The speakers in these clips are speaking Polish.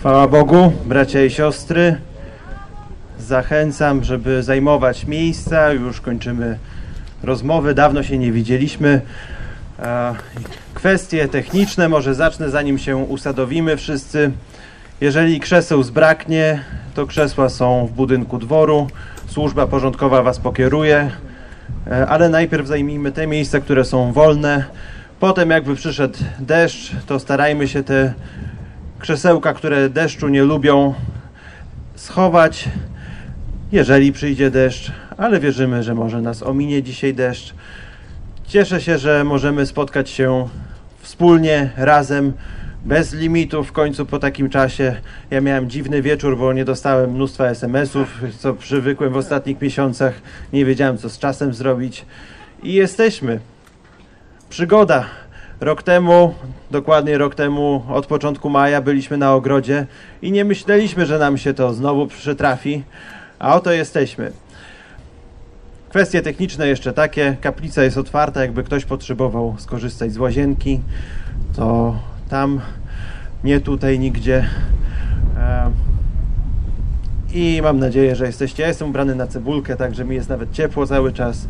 Chwała Bogu, bracia i siostry. Zachęcam, żeby zajmować miejsca. Już kończymy rozmowy. Dawno się nie widzieliśmy. Kwestie techniczne może zacznę, zanim się usadowimy wszyscy. Jeżeli krzeseł zbraknie, to krzesła są w budynku dworu. Służba porządkowa was pokieruje. Ale najpierw zajmijmy te miejsca, które są wolne. Potem jakby przyszedł deszcz, to starajmy się te krzesełka, które deszczu nie lubią, schować, jeżeli przyjdzie deszcz, ale wierzymy, że może nas ominie dzisiaj deszcz. Cieszę się, że możemy spotkać się wspólnie, razem, bez limitów w końcu po takim czasie. Ja miałem dziwny wieczór, bo nie dostałem mnóstwa SMS-ów, co przywykłem w ostatnich miesiącach. Nie wiedziałem, co z czasem zrobić. I jesteśmy. Przygoda. Dokładnie rok temu, od początku maja byliśmy na ogrodzie i nie myśleliśmy, że nam się to znowu przytrafi, a oto jesteśmy. Kwestie techniczne jeszcze takie, kaplica jest otwarta, jakby ktoś potrzebował skorzystać z łazienki, to tam, nie tutaj, nigdzie. I mam nadzieję, że jesteście. Ja jestem ubrany na cebulkę, także mi jest nawet ciepło cały czas.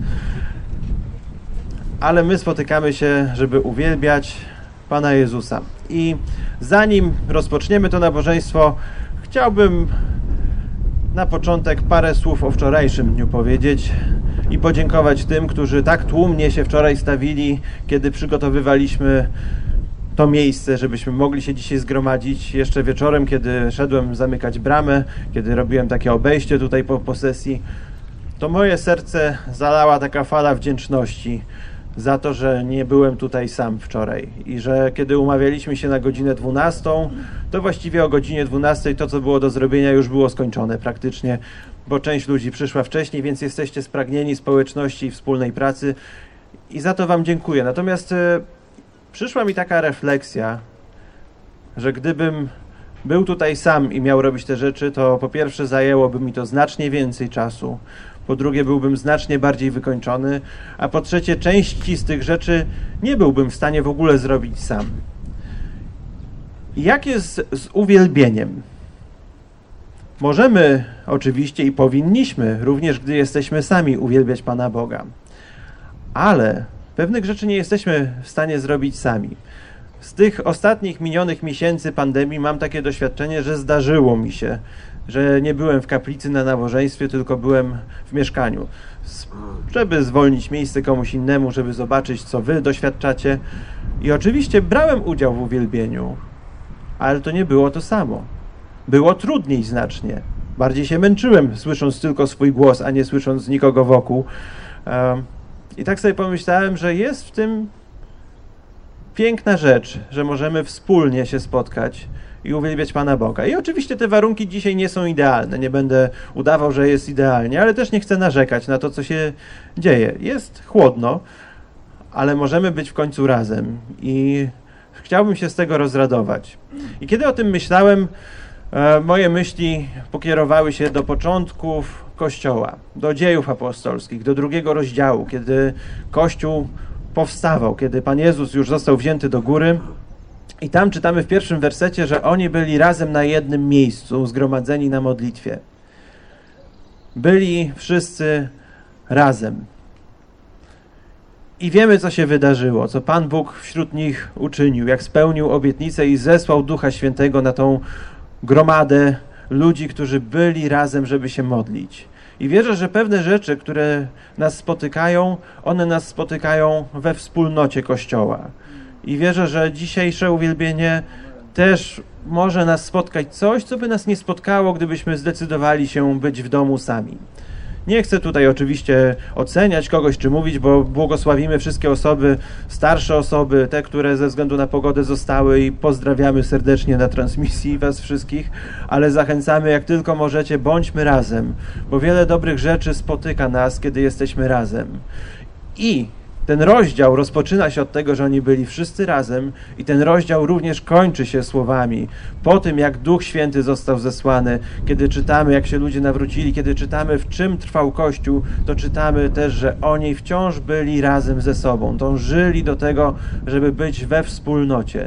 Ale my spotykamy się, żeby uwielbiać Pana Jezusa. I zanim rozpoczniemy to nabożeństwo, chciałbym na początek parę słów o wczorajszym dniu powiedzieć i podziękować tym, którzy tak tłumnie się wczoraj stawili, kiedy przygotowywaliśmy to miejsce, żebyśmy mogli się dzisiaj zgromadzić. Jeszcze wieczorem, kiedy szedłem zamykać bramę, kiedy robiłem takie obejście tutaj po sesji, to moje serce zalała taka fala wdzięczności za to, że nie byłem tutaj sam wczoraj i że kiedy umawialiśmy się na godzinę 12, to właściwie o godzinie 12 to, co było do zrobienia, już było skończone praktycznie, bo część ludzi przyszła wcześniej, więc jesteście spragnieni społeczności i wspólnej pracy i za to wam dziękuję. Natomiast przyszła mi taka refleksja, że gdybym był tutaj sam i miał robić te rzeczy, to po pierwsze zajęłoby mi to znacznie więcej czasu, po drugie byłbym znacznie bardziej wykończony, a po trzecie części z tych rzeczy nie byłbym w stanie w ogóle zrobić sam. I jak jest z uwielbieniem? Możemy oczywiście i powinniśmy, również gdy jesteśmy sami, uwielbiać Pana Boga. Ale pewnych rzeczy nie jesteśmy w stanie zrobić sami. Z tych ostatnich minionych miesięcy pandemii mam takie doświadczenie, że zdarzyło mi się, że nie byłem w kaplicy na nabożeństwie, tylko byłem w mieszkaniu, żeby zwolnić miejsce komuś innemu, żeby zobaczyć, co wy doświadczacie. I oczywiście brałem udział w uwielbieniu, ale to nie było to samo. Było trudniej znacznie. Bardziej się męczyłem, słysząc tylko swój głos, a nie słysząc nikogo wokół. I tak sobie pomyślałem, że jest w tym piękna rzecz, że możemy wspólnie się spotkać i uwielbiać Pana Boga. I oczywiście te warunki dzisiaj nie są idealne. Nie będę udawał, że jest idealnie, ale też nie chcę narzekać na to, co się dzieje. Jest chłodno, ale możemy być w końcu razem i chciałbym się z tego rozradować. I kiedy o tym myślałem, moje myśli pokierowały się do początków Kościoła, do dziejów apostolskich, do 2 rozdziału, kiedy Kościół powstawał, kiedy Pan Jezus już został wzięty do góry. I tam czytamy w 1 wersecie, że oni byli razem na jednym miejscu, zgromadzeni na modlitwie. Byli wszyscy razem. I wiemy, co się wydarzyło, co Pan Bóg wśród nich uczynił, jak spełnił obietnicę i zesłał Ducha Świętego na tą gromadę ludzi, którzy byli razem, żeby się modlić. I wierzę, że pewne rzeczy, które nas spotykają, one nas spotykają we wspólnocie Kościoła. I wierzę, że dzisiejsze uwielbienie też może nas spotkać coś, co by nas nie spotkało, gdybyśmy zdecydowali się być w domu sami. Nie chcę tutaj oczywiście oceniać kogoś czy mówić, bo błogosławimy wszystkie osoby, starsze osoby, te, które ze względu na pogodę zostały i pozdrawiamy serdecznie na transmisji was wszystkich, ale zachęcamy, jak tylko możecie, bądźmy razem, bo wiele dobrych rzeczy spotyka nas, kiedy jesteśmy razem. I ten rozdział rozpoczyna się od tego, że oni byli wszyscy razem i ten rozdział również kończy się słowami. Po tym, jak Duch Święty został zesłany, kiedy czytamy, jak się ludzie nawrócili, kiedy czytamy, w czym trwał Kościół, to czytamy też, że oni wciąż byli razem ze sobą. Dążyli do tego, żeby być we wspólnocie.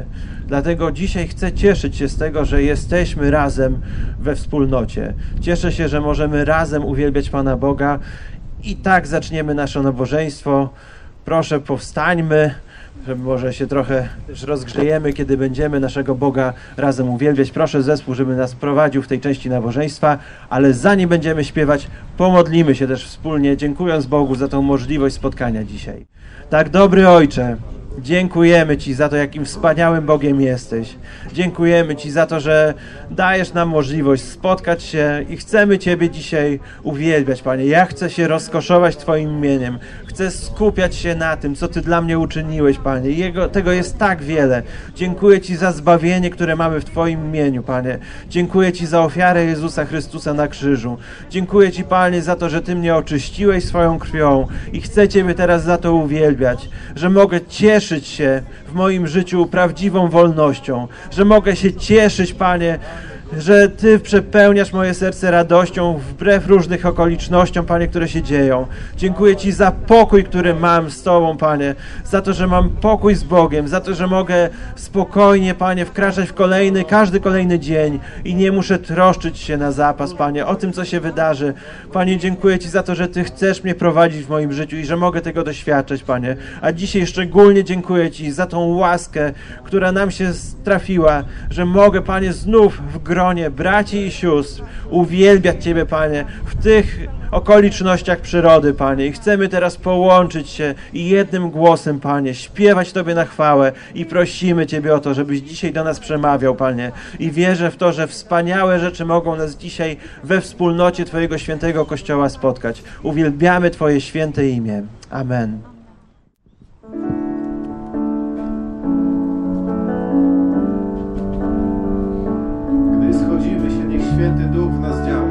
Dlatego dzisiaj chcę cieszyć się z tego, że jesteśmy razem we wspólnocie. Cieszę się, że możemy razem uwielbiać Pana Boga i tak zaczniemy nasze nabożeństwo. Proszę, powstańmy, że może się trochę też rozgrzejemy, kiedy będziemy naszego Boga razem uwielbiać. Proszę zespół, żeby nas prowadził w tej części nabożeństwa, ale zanim będziemy śpiewać, pomodlimy się też wspólnie, dziękując Bogu za tą możliwość spotkania dzisiaj. Tak, dobry Ojcze, dziękujemy Ci za to, jakim wspaniałym Bogiem jesteś. Dziękujemy Ci za to, że dajesz nam możliwość spotkać się i chcemy Ciebie dzisiaj uwielbiać, Panie. Ja chcę się rozkoszować Twoim imieniem. Chcę skupiać się na tym, co Ty dla mnie uczyniłeś, Panie. Tego jest tak wiele. Dziękuję Ci za zbawienie, które mamy w Twoim imieniu, Panie. Dziękuję Ci za ofiarę Jezusa Chrystusa na krzyżu. Dziękuję Ci, Panie, za to, że Ty mnie oczyściłeś swoją krwią i chcę Ciebie teraz za to uwielbiać, że mogę cieszyć się w moim życiu prawdziwą wolnością, że mogę się cieszyć, Panie, że Ty przepełniasz moje serce radością wbrew różnych okolicznościom, Panie, które się dzieją. Dziękuję Ci za pokój, który mam z Tobą, Panie, za to, że mam pokój z Bogiem, za to, że mogę spokojnie, Panie, wkraczać w każdy kolejny dzień i nie muszę troszczyć się na zapas, Panie, o tym, co się wydarzy. Panie, dziękuję Ci za to, że Ty chcesz mnie prowadzić w moim życiu i że mogę tego doświadczać, Panie. A dzisiaj szczególnie dziękuję Ci za tą łaskę, która nam się trafiła, że mogę, Panie, znów w gronie braci i sióstr uwielbiać Ciebie, Panie, w tych okolicznościach przyrody, Panie. I chcemy teraz połączyć się i jednym głosem, Panie, śpiewać Tobie na chwałę i prosimy Ciebie o to, żebyś dzisiaj do nas przemawiał, Panie. I wierzę w to, że wspaniałe rzeczy mogą nas dzisiaj we wspólnocie Twojego świętego Kościoła spotkać. Uwielbiamy Twoje święte imię. Amen. Schodzimy się, niech Święty Duch w nas działa.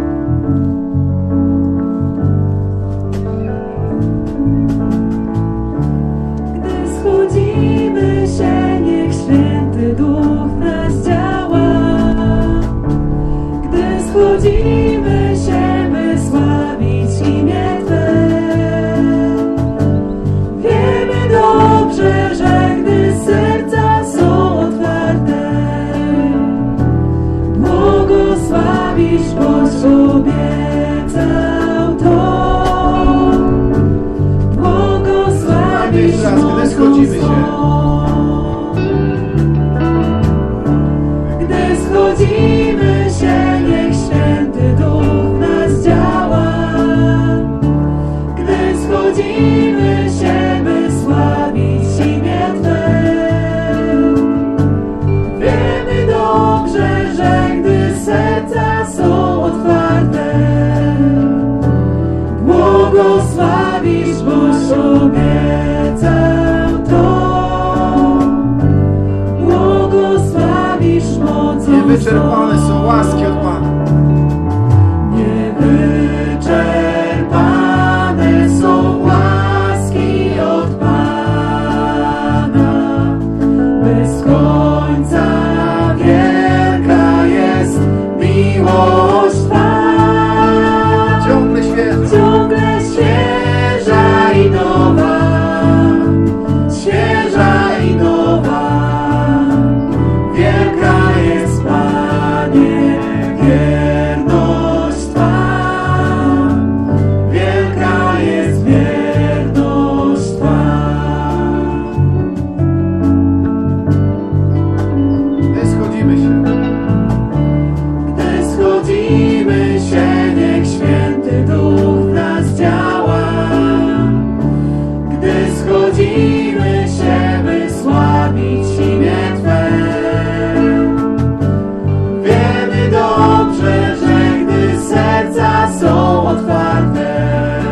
Gdy schodzimy się, niech Święty Duch w nas działa. Gdy schodzimy się, by sławić imię Twe. Wiemy dobrze, że gdy serca są otwarte, błogosławisz, boś obiecał to. Błogosławisz mocą swą. Gdy schodzimy się, niech Święty Duch w nas działa. Gdy schodzimy się, by sławić imię Twe. Wiemy dobrze, że gdy serca są otwarte, błogosławisz, boś obiecał to. Błogosławisz mocą Niewyczerpane są łaski od Pana. Niewyczerpane są łaski od Pana. Bez końca wielka jest miłość Twa. Ciągle świeża. Ciągle świeża i nowa. Świeża i nowa. Wielka jest, Panie, wierność Twa. Wielka jest wierność Twa. Gdy schodzimy się, Gdy schodzimy się, niech Święty Duch w nas działa. Gdy schodzimy się, by sławić imię Twe. Wiemy dobrze, że gdy serca są otwarte,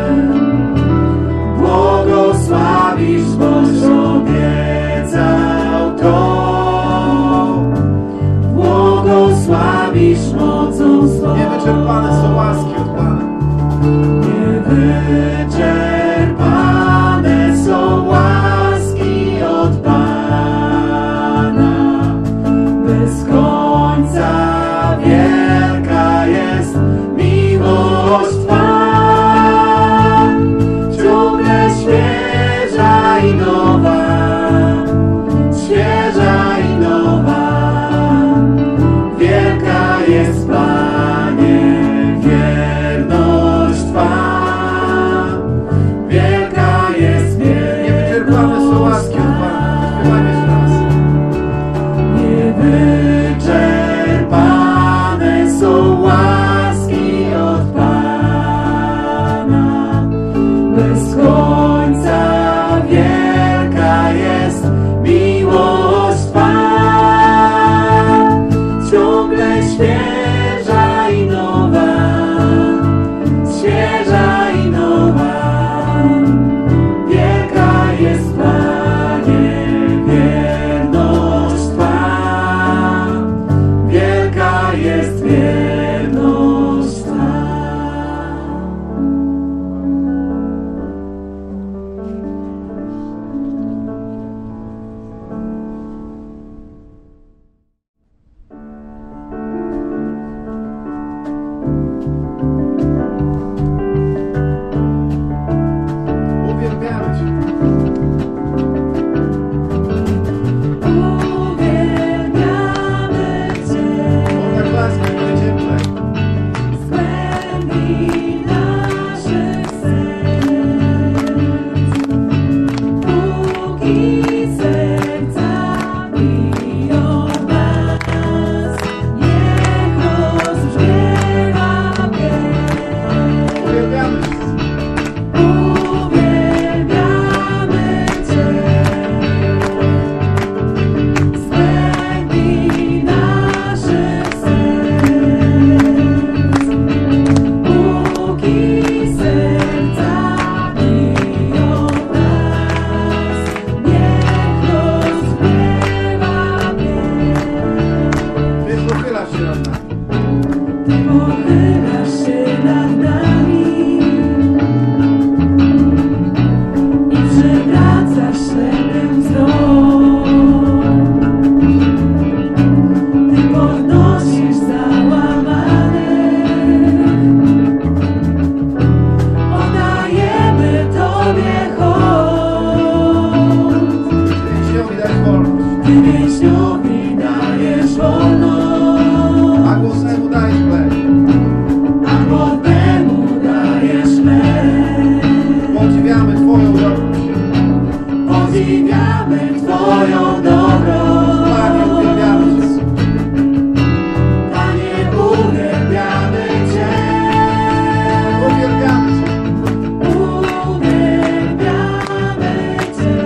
błogosławisz, boś obiecał to. Błogosławisz mocą swą. niewyczerpane są łaski od Pana. Niewyczerpane są łaski od Pana. Bez końca wielka jest miłość Twa. Ciągle świeża i nowa. Świeża i nowa. świeża i nowa, świeża i nowa. Wielka jest, Panie, wierność Twa, wielka jest wierność Twa. Uwielbiamy Cię. Uwielbiamy Cię. Oklaski będzie Z głębi naszych serc, póki serca biją nas, niech rozbrzmiewa pieśń. Uwielbiamy Cię. Uwielbiamy Cię. Z głębi naszych serc, póki serca biją nas, niech rozbrzmiewa pieśń. Ty pochylasz się nad nami. Ty pochylasz się nad nami i przywracasz ślepym wzrok. Ty podnosisz załamanych, oddajemy Tobie hołd. Więźniowi daj wolność, Ty więźniowi dajesz wolność, a głodnemu dajesz chleb. a głodnemu dajesz chleb. Podziwiamy Twoją dobroć. Podziwiamy Twoją dobroć. Panie, uwielbiamy Cię. Panie, uwielbiamy Cię. Uwielbiamy Cię. Uwielbiamy Cię.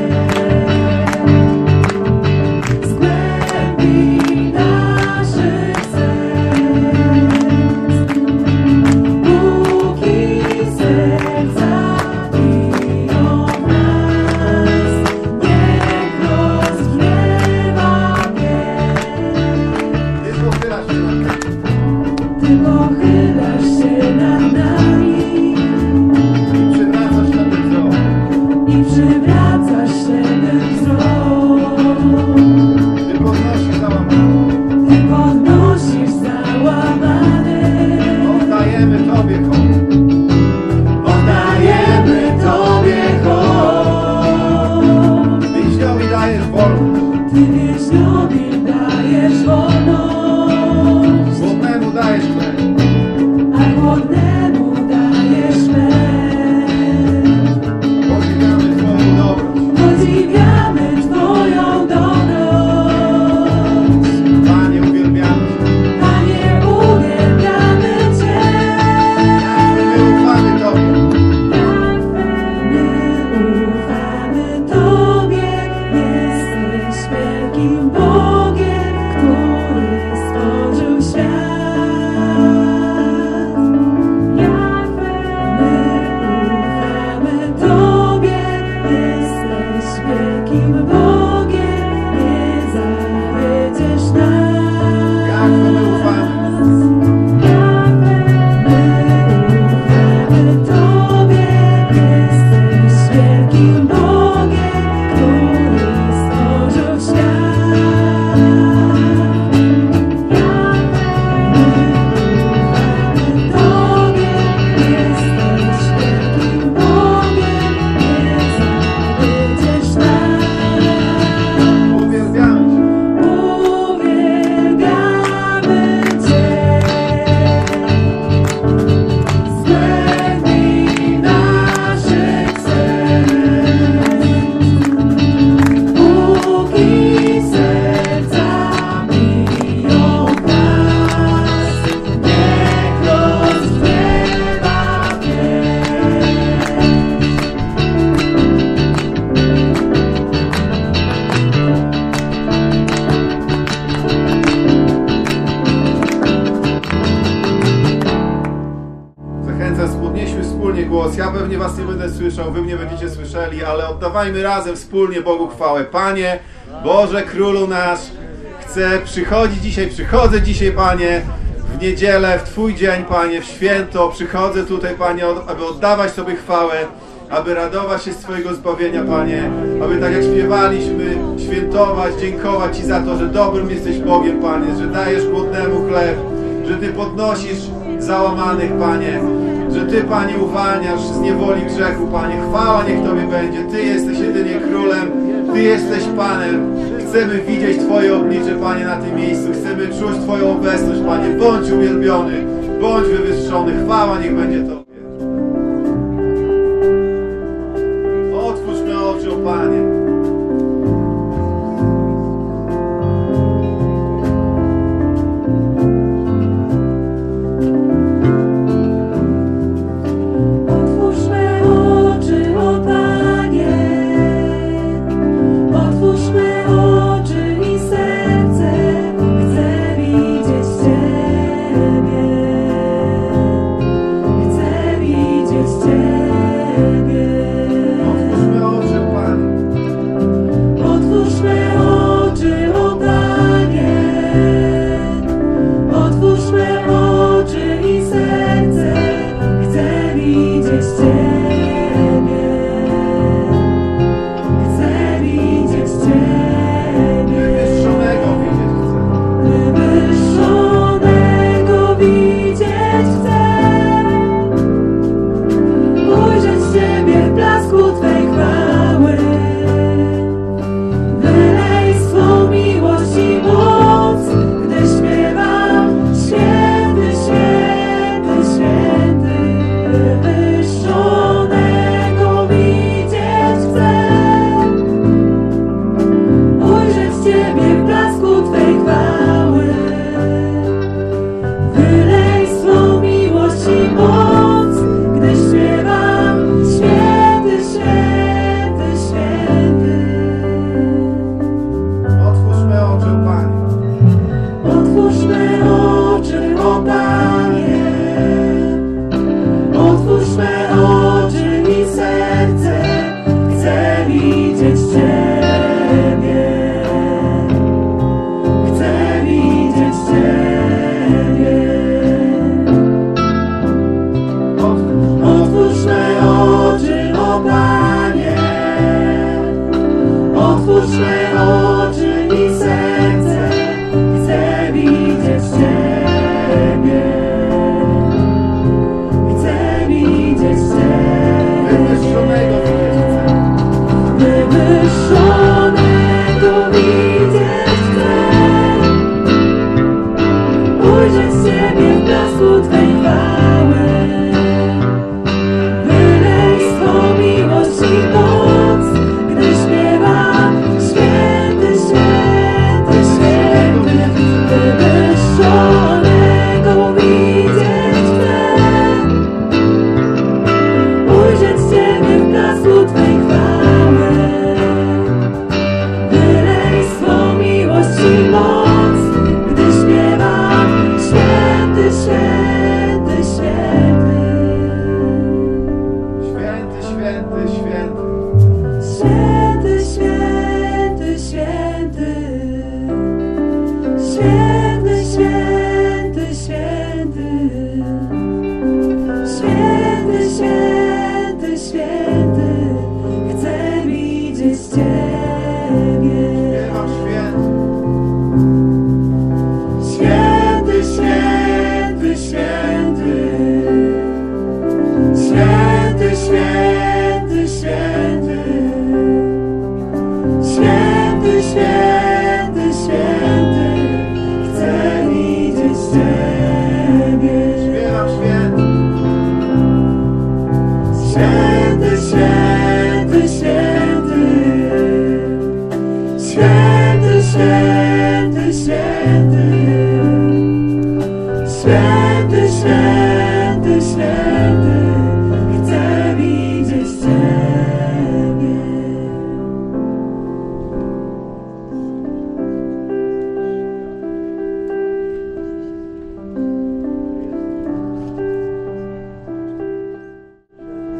Z głębi naszych serc, póki serca biją nas, niech rozbrzmiewa pieśń. Ty pochylasz się nad nami. Ty pochylasz się nad nami Przywracasz ślepy wzrok. i przywracasz ślepym wzrok. Ty podnosisz załamanych. Ty podnosisz załamanych, Oddajemy Tobie hołd. oddajemy Tobie hołd. Więźniowi dajesz wolność. Ty więźniowi dajesz wolność, Głodnemu dajesz chleb. dzisiaj was nie będę słyszał, wy mnie będziecie słyszeli, ale oddawajmy razem wspólnie Bogu chwałę. Panie, Boże, Królu nasz, przychodzę dzisiaj, Panie, w niedzielę, w Twój dzień, Panie, w święto, przychodzę tutaj, Panie, aby oddawać Tobie chwałę, aby radować się z Twojego zbawienia, Panie, aby tak jak śpiewaliśmy, świętować, dziękować Ci za to, że dobrym jesteś Bogiem, Panie, że dajesz głodnemu chleb, że Ty podnosisz załamanych, Panie, że Ty, Panie, uwalniasz z niewoli grzechu, Panie. Chwała niech Tobie będzie. Ty jesteś jedynie Królem, Ty jesteś Panem. Chcemy widzieć Twoje oblicze, Panie, na tym miejscu. Chcemy czuć Twoją obecność, Panie. Bądź uwielbiony, bądź wywyższony. Chwała niech będzie Tobie. Otwórz me oczy, o Panie.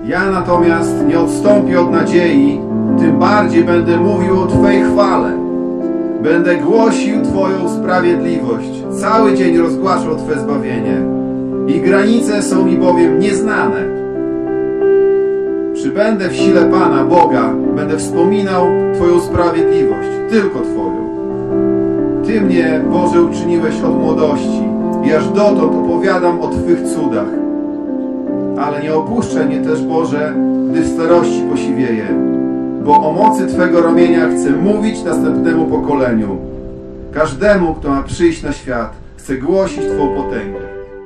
Ja natomiast nie odstąpię od nadziei, tym bardziej będę mówił o Twej chwale. Będę głosił Twoją sprawiedliwość, cały dzień rozgłaszał Twe zbawienie. Ich granice są mi bowiem nieznane. Przybędę w sile Pana, Boga, będę wspominał Twoją sprawiedliwość, tylko Twoją. Ty mnie, Boże, uczyniłeś od młodości i aż dotąd opowiadam o Twych cudach. Ale nie opuszczaj mnie też, Boże, gdy w starości posiwieję, bo o mocy Twego ramienia chcę mówić następnemu pokoleniu. Każdemu, kto ma przyjść na świat, chcę głosić Twą potęgę.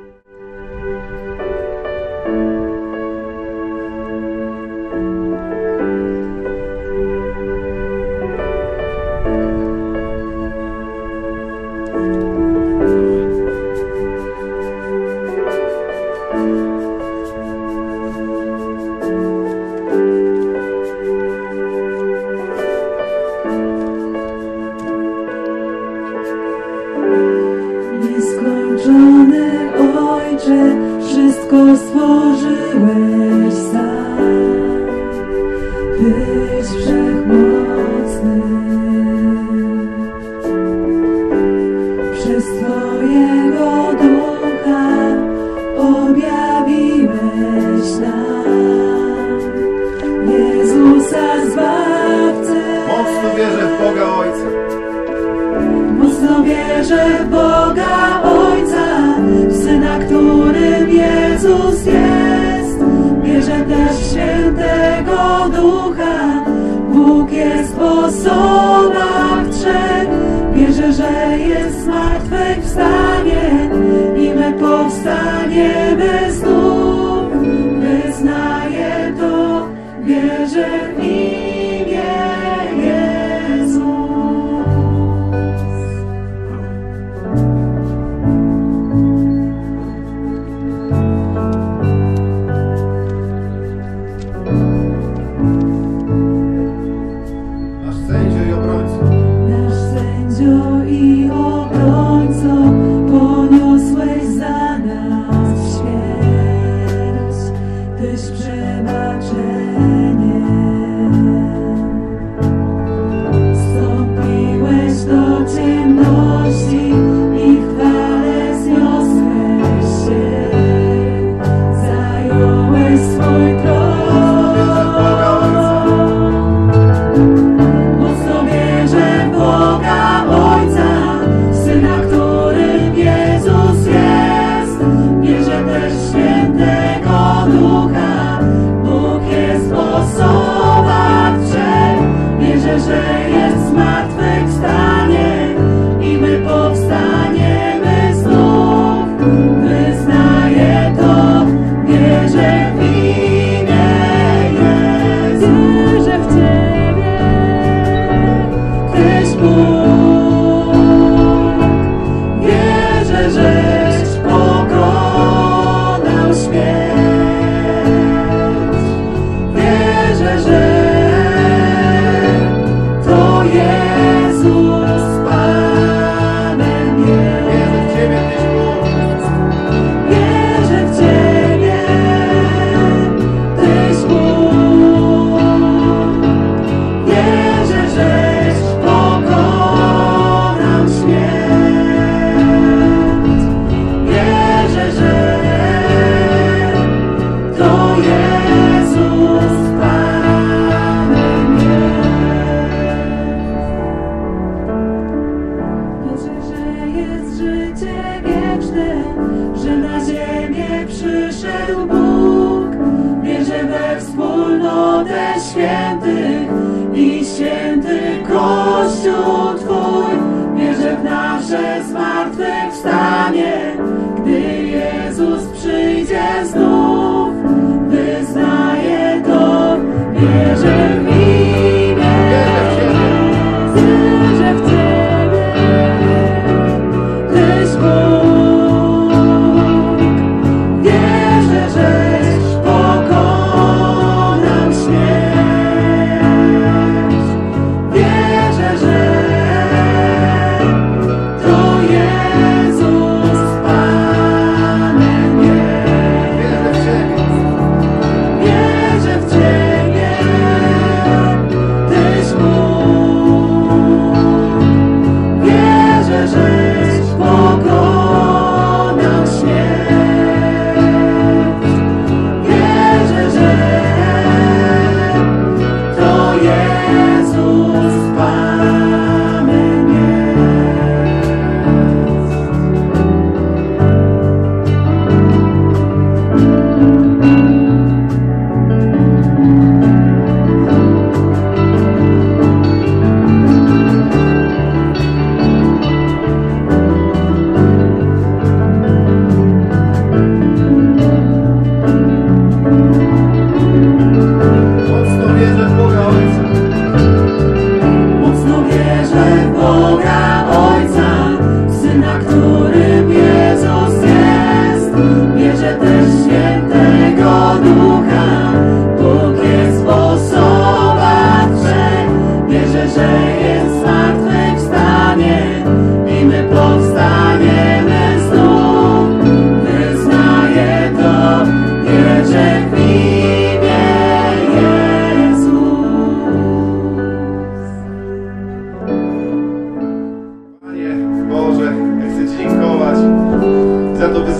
Nieskończony Ojcze, wszystko stworzyłeś sam. Tyś wszechmocny. Przez Twojego Ducha objawiłeś nam Jezusa Zbawcę. Mocno wierzę w Boga Ojca. Mocno wierzę w Boga Ojca, w Syna, którym Jezus jest. Wierzę też w Świętego Ducha, Bóg jest w osobach trzech. Wierzę, że jest zmartwychwstanie i my powstaniemy znów. Wyznaję to, wierzę w imię Jezus. Nasz sędzio i obrońco. Nasz sędzio i obrońco, poniosłeś za nas śmierć, Tyś przebaczenie. Wstąpiłeś do ciemności i w chwale zniosłeś się, zająłeś swój tron. Mocno wierzę w Boga Ojca, w Syna, którym Jezus jest. Wierzę też w Świętego Ducha, Bóg jest w osobach trzech. Wierzę, że jest zmartwychwstanie i my powstaniemy znów. Wyznaję to, wierzę w imię Jezus. Wierzę w Ciebie, Tyś Bóg. Wierzę, żeś pokonał śmierć. Wierzę, że to Jezus Panem jest. Wierzę w Ciebie, Tyś Bóg. Wierzę w Ciebie, Tyś Bóg. Wierzę, żeś pokonał śmierć. Wierzę, że to Jezus Panem jest. Wierzę, że jest życie wieczne, że na ziemię przyszedł Bóg. Wierzę we wspólnotę świętych i święty Kościół Twój. Wierzę w nasze zmartwychwstanie, gdy Jezus przyjdzie znów. Wyznaję to, wierzę w imię. Wierzę w Ciebie, Tyś Bóg. Wierzę, żeś pokonał śmierć. Wierzę, że to Jezus Panem jest. Wierzę w Ciebie.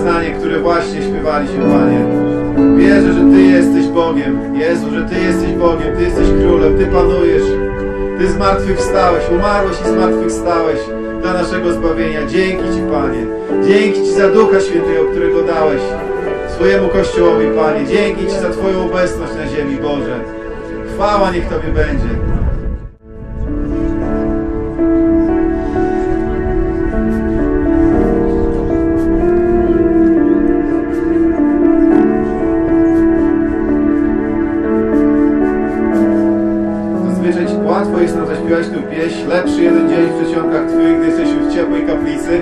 wyznanie, które właśnie śpiewaliśmy, Panie. Wierzę, że Ty jesteś Bogiem. Jezu, że Ty jesteś Bogiem, Ty jesteś Królem, Ty panujesz. Ty zmartwychwstałeś, umarłeś i zmartwychwstałeś dla naszego zbawienia. Dzięki Ci, Panie. Dzięki Ci za Ducha Świętego, którego dałeś swojemu Kościołowi, Panie. Dzięki Ci za Twoją obecność na ziemi, Boże. Chwała niech Tobie będzie. Łatwo jest nam zaśpiewać tę pieśń. Lepszy jeden dzień w przedsionkach Twych, gdy jesteśmy w ciepłej kaplicy.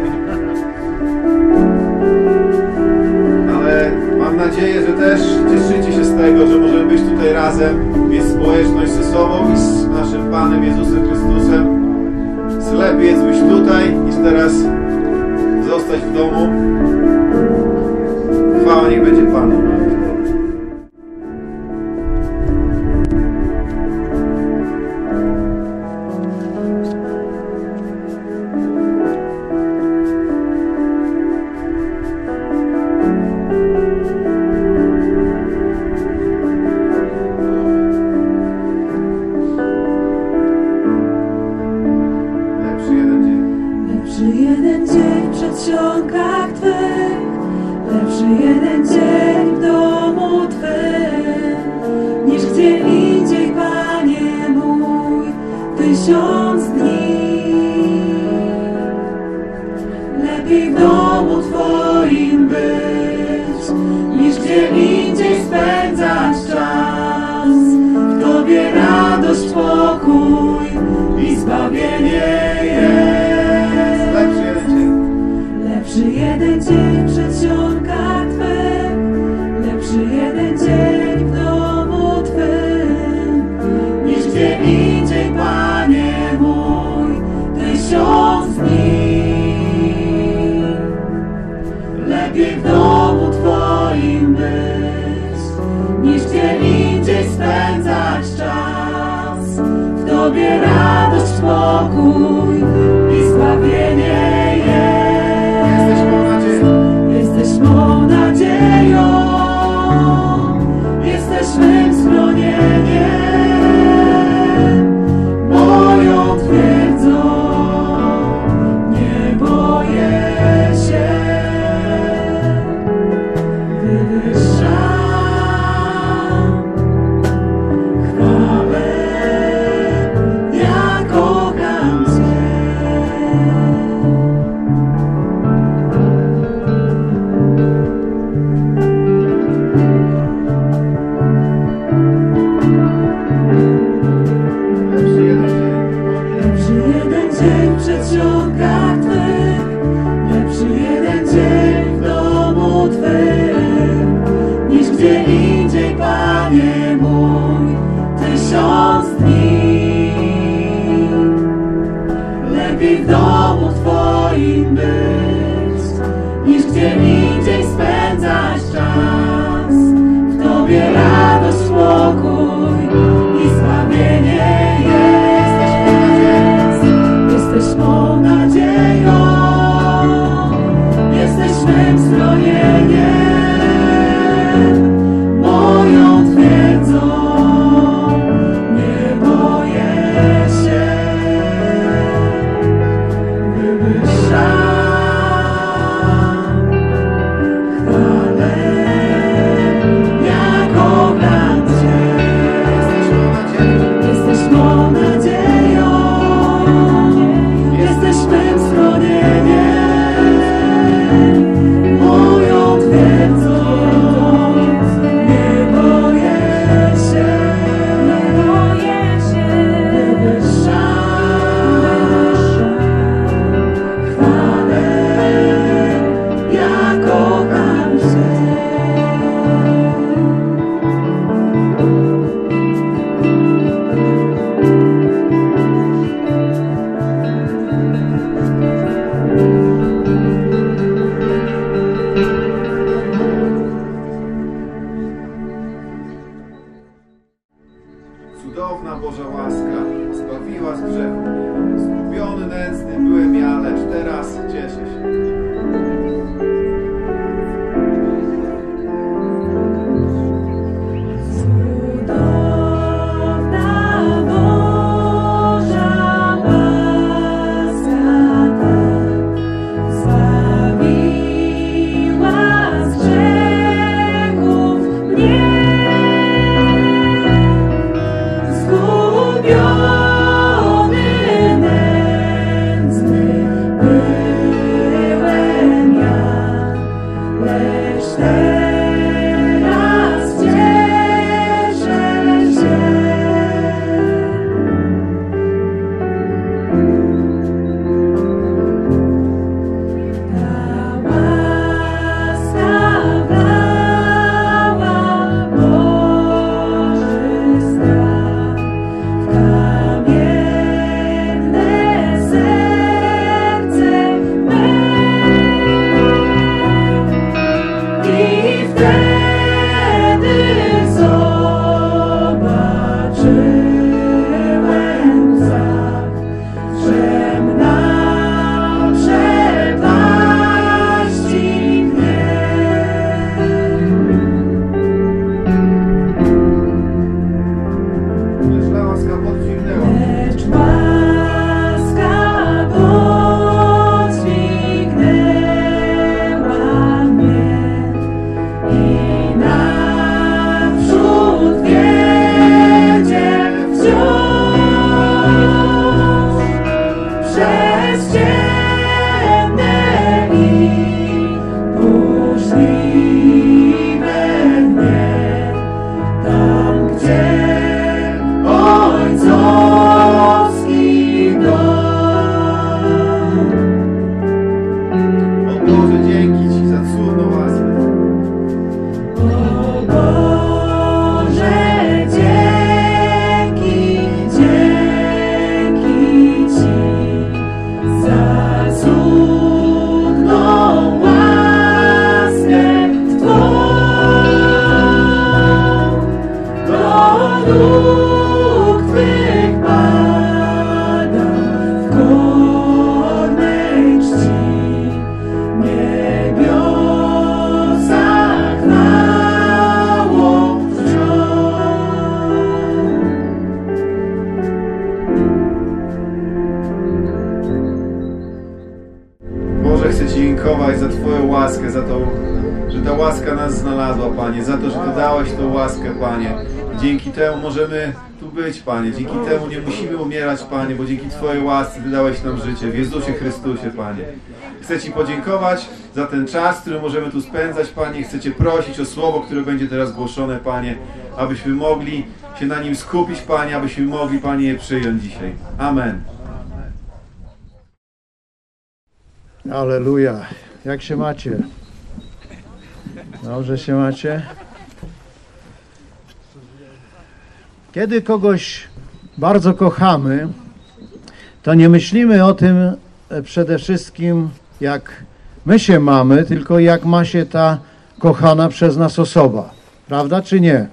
Ale mam nadzieję, że też cieszycie się z tego, że możemy być tutaj razem, mieć społeczność ze sobą i z naszym Panem Jezusem Chrystusem. Lepiej jest być tutaj, niż teraz zostać w domu. Chwała niech będzie Panu. Moją łaskę, że ta łaska nas znalazła, Panie, za to, że Ty dałeś tą łaskę, Panie. Dzięki temu możemy tu być, Panie. Dzięki temu nie musimy umierać, Panie, bo dzięki Twojej łasce Ty dałeś nam życie w Jezusie Chrystusie, Panie. Chcę Ci podziękować za ten czas, który możemy tu spędzać, Panie. Chcę Cię prosić o słowo, które będzie teraz głoszone, Panie, abyśmy mogli się na nim skupić, Panie, abyśmy mogli, Panie, je przyjąć dzisiaj. Amen. Alleluja. Jak się macie? Dobrze się macie? Kiedy kogoś bardzo kochamy, to nie myślimy o tym przede wszystkim, jak my się mamy, tylko jak ma się ta kochana przez nas osoba. Prawda czy nie?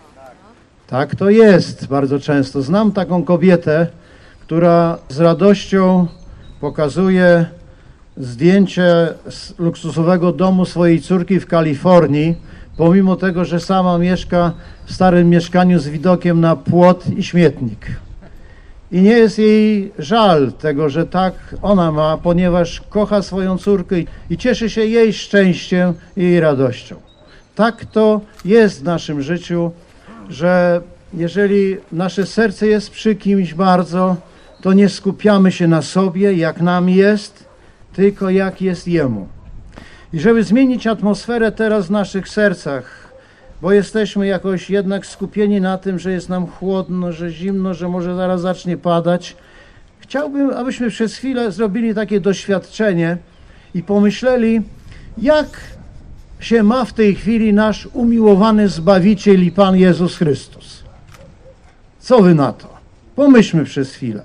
Tak to jest bardzo często. Znam taką kobietę, która z radością pokazuje zdjęcie z luksusowego domu swojej córki w Kalifornii, pomimo tego, że sama mieszka w starym mieszkaniu z widokiem na płot i śmietnik. I nie jest jej żal tego, że tak ona ma, ponieważ kocha swoją córkę i cieszy się jej szczęściem i jej radością. Tak to jest w naszym życiu, że jeżeli nasze serce jest przy kimś bardzo, to nie skupiamy się na sobie, jak nam jest, tylko jak jest Jemu. I żeby zmienić atmosferę teraz w naszych sercach, bo jesteśmy jakoś jednak skupieni na tym, że jest nam chłodno, że zimno, że może zaraz zacznie padać, chciałbym, abyśmy przez chwilę zrobili takie doświadczenie i pomyśleli, jak się ma w tej chwili nasz umiłowany Zbawiciel i Pan Jezus Chrystus. Co wy na to? Pomyślmy przez chwilę.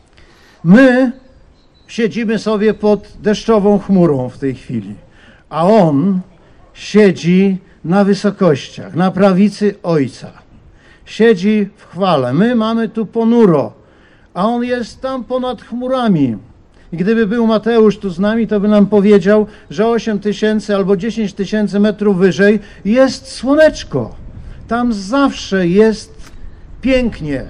My siedzimy sobie pod deszczową chmurą w tej chwili, a On siedzi na wysokościach, na prawicy Ojca. Siedzi w chwale. My mamy tu ponuro, a On jest tam ponad chmurami. I gdyby był Mateusz tu z nami, to by nam powiedział, że 8000 albo 10 000 metrów wyżej jest słoneczko. Tam zawsze jest pięknie.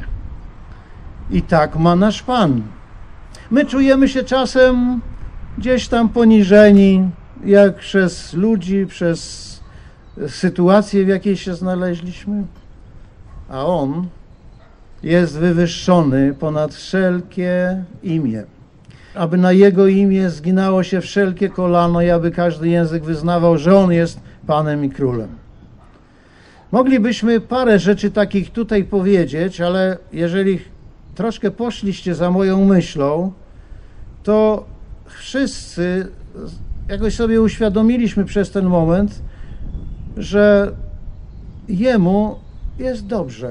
I tak ma nasz Pan. My czujemy się czasem gdzieś tam poniżeni, jak przez ludzi, przez sytuację, w jakiej się znaleźliśmy. A On jest wywyższony ponad wszelkie imię. Aby na Jego imię zginało się wszelkie kolano i aby każdy język wyznawał, że On jest Panem i Królem. Moglibyśmy parę rzeczy takich tutaj powiedzieć, ale jeżeli troszkę poszliście za moją myślą, to wszyscy jakoś sobie uświadomiliśmy przez ten moment, że Jemu jest dobrze.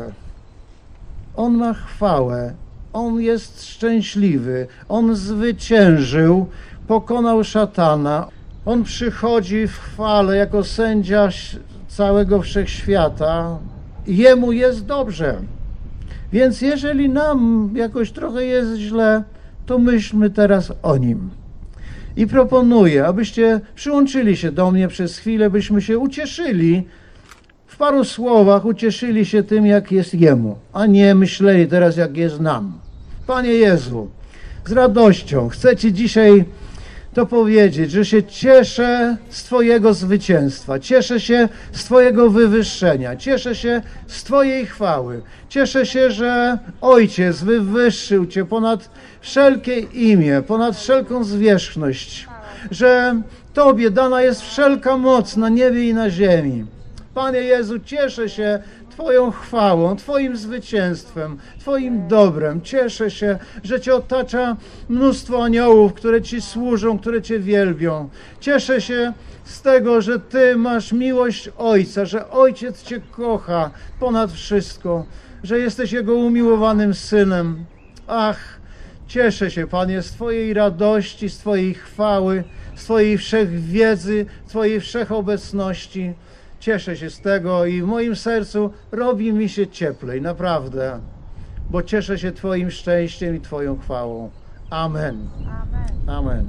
On ma chwałę, On jest szczęśliwy, On zwyciężył, pokonał szatana. On przychodzi w chwale jako sędzia całego wszechświata. Jemu jest dobrze. Więc jeżeli nam jakoś trochę jest źle, to myślmy teraz o Nim. I proponuję, abyście przyłączyli się do mnie przez chwilę, byśmy się ucieszyli, w paru słowach ucieszyli się tym, jak jest Jemu, a nie myśleli teraz, jak jest nam. Panie Jezu, z radością chcę Ci dzisiaj to powiedzieć, że się cieszę z Twojego zwycięstwa, cieszę się z Twojego wywyższenia, cieszę się z Twojej chwały, cieszę się, że Ojciec wywyższył Cię ponad wszelkie imię, ponad wszelką zwierzchność, że Tobie dana jest wszelka moc na niebie i na ziemi. Panie Jezu, cieszę się Twoją chwałą, Twoim zwycięstwem, Twoim dobrem. Cieszę się, że Cię otacza mnóstwo aniołów, które Ci służą, które Cię wielbią. Cieszę się z tego, że Ty masz miłość Ojca, że Ojciec Cię kocha ponad wszystko, że jesteś Jego umiłowanym Synem. Ach, cieszę się, Panie, z Twojej radości, z Twojej chwały, z Twojej wszechwiedzy, Twojej wszechobecności. Cieszę się z tego i w moim sercu robi mi się cieplej, naprawdę, bo cieszę się Twoim szczęściem i Twoją chwałą. Amen. Amen.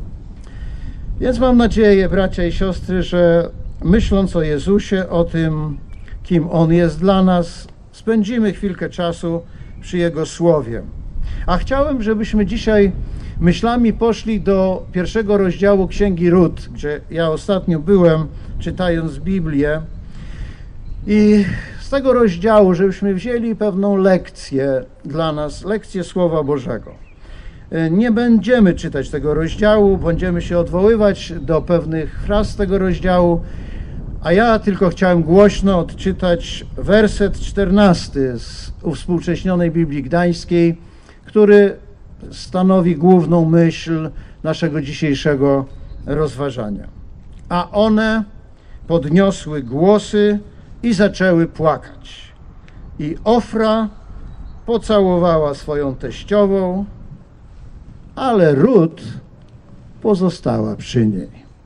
Więc mam nadzieję, bracia i siostry, że myśląc o Jezusie, o tym, kim On jest dla nas, spędzimy chwilkę czasu przy Jego Słowie. A chciałem, żebyśmy dzisiaj myślami poszli do 1 rozdziału Księgi Rut, gdzie ja ostatnio byłem, czytając Biblię. I z tego rozdziału, żebyśmy wzięli pewną lekcję dla nas, lekcję Słowa Bożego. Nie będziemy czytać tego rozdziału, będziemy się odwoływać do pewnych fraz z tego rozdziału, a ja tylko chciałem głośno odczytać werset 14 z uwspółcześnionej Biblii Gdańskiej, który stanowi główną myśl naszego dzisiejszego rozważania. A one podniosły głosy i zaczęły płakać. I Ofra pocałowała swoją teściową, ale Rut pozostała przy niej.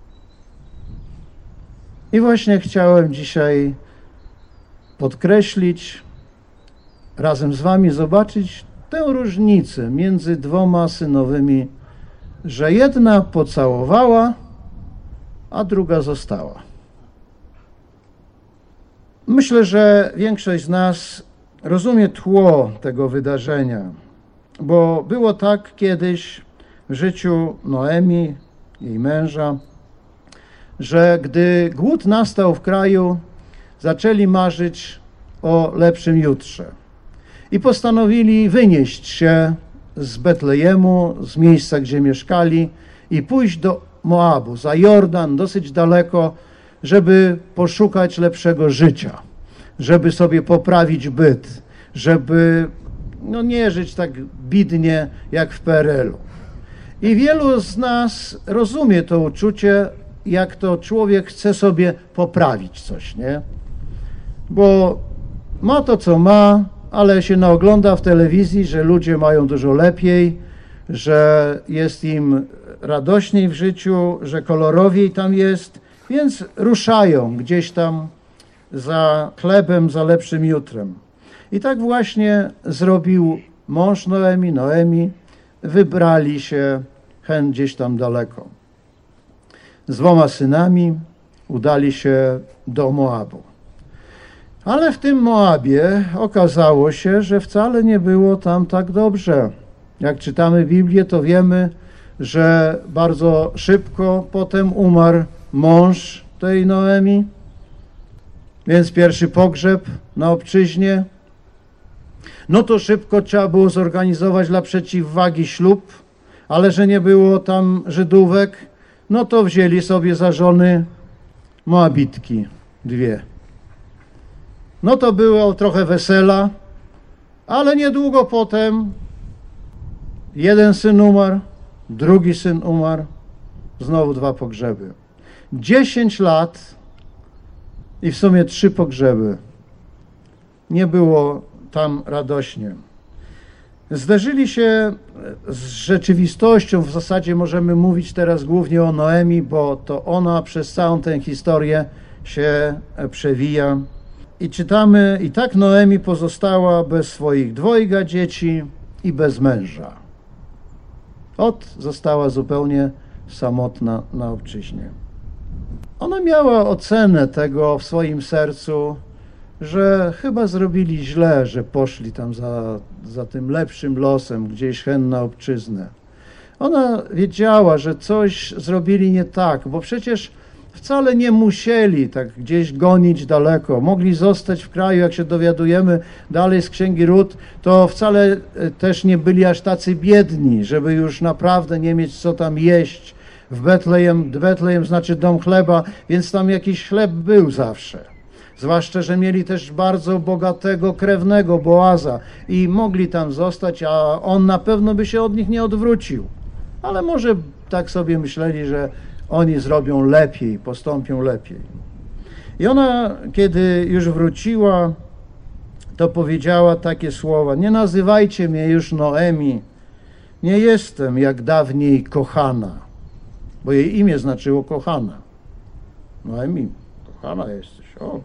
I właśnie chciałem dzisiaj podkreślić, razem z wami zobaczyć tę różnicę między dwoma synowymi, że jedna pocałowała, a druga została. Myślę, że większość z nas rozumie tło tego wydarzenia, bo było tak kiedyś w życiu Noemi, jej męża, że gdy głód nastał w kraju, zaczęli marzyć o lepszym jutrze i postanowili wynieść się z Betlejemu, z miejsca, gdzie mieszkali, i pójść do Moabu, za Jordan, dosyć daleko, żeby poszukać lepszego życia, żeby sobie poprawić byt, żeby nie żyć tak bidnie jak w PRL-u. I wielu z nas rozumie to uczucie, jak to człowiek chce sobie poprawić coś, nie? Bo ma to, co ma, ale się naogląda w telewizji, że ludzie mają dużo lepiej, że jest im radośniej w życiu, że kolorowiej tam jest, więc ruszają gdzieś tam za chlebem, za lepszym jutrem. I tak właśnie zrobił mąż Noemi. Wybrali się gdzieś tam daleko. Z 2 synami udali się do Moabu. Ale w tym Moabie okazało się, że wcale nie było tam tak dobrze. Jak czytamy Biblię, to wiemy, że bardzo szybko potem umarł mąż tej Noemi, więc pierwszy pogrzeb na obczyźnie. No to szybko trzeba było zorganizować dla przeciwwagi ślub, ale że nie było tam Żydówek, no to wzięli sobie za żony Moabitki 2. No to było trochę wesela, ale niedługo potem jeden syn umarł, drugi syn umarł, znowu 2 pogrzeby. 10 lat i w sumie 3 pogrzeby. Nie było tam radośnie. Zderzyli się z rzeczywistością, w zasadzie możemy mówić teraz głównie o Noemi, bo to ona przez całą tę historię się przewija. I czytamy, i tak Noemi pozostała bez swoich 2 dzieci i bez męża. Została zupełnie samotna na obczyźnie. Ona miała ocenę tego w swoim sercu, że chyba zrobili źle, że poszli tam za tym lepszym losem, gdzieś na obczyznę. Ona wiedziała, że coś zrobili nie tak, bo przecież wcale nie musieli tak gdzieś gonić daleko. Mogli zostać w kraju, jak się dowiadujemy dalej z Księgi Rut, to wcale też nie byli aż tacy biedni, żeby już naprawdę nie mieć co tam jeść. W Betlejem znaczy dom chleba, więc tam jakiś chleb był zawsze. Zwłaszcza, że mieli też bardzo bogatego krewnego Boaza i mogli tam zostać, a on na pewno by się od nich nie odwrócił. Ale może tak sobie myśleli, że oni zrobią lepiej, postąpią lepiej. I ona, kiedy już wróciła, to powiedziała takie słowa: nie nazywajcie mnie już Noemi, nie jestem jak dawniej kochana, bo jej imię znaczyło kochana. Noemi, kochana jesteś, o.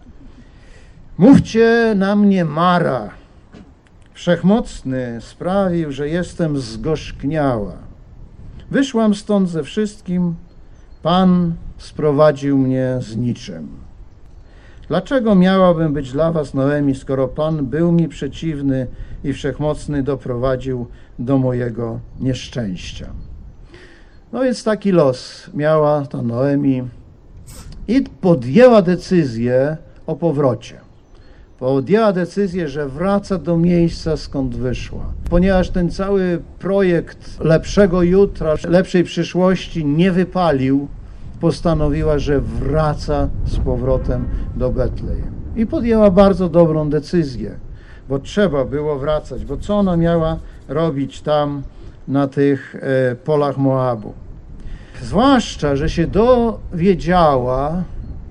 Mówcie na mnie Mara. Wszechmocny sprawił, że jestem zgorzkniała. Wyszłam stąd ze wszystkim, Pan sprowadził mnie z niczym. Dlaczego miałabym być dla was Noemi, skoro Pan był mi przeciwny i Wszechmocny doprowadził do mojego nieszczęścia? No więc taki los miała ta Noemi i podjęła decyzję o powrocie. Podjęła decyzję, że wraca do miejsca, skąd wyszła. Ponieważ ten cały projekt lepszego jutra, lepszej przyszłości nie wypalił, postanowiła, że wraca z powrotem do Betlejem. I podjęła bardzo dobrą decyzję, bo trzeba było wracać, bo co ona miała robić tam na tych polach Moabu? Zwłaszcza, że się dowiedziała,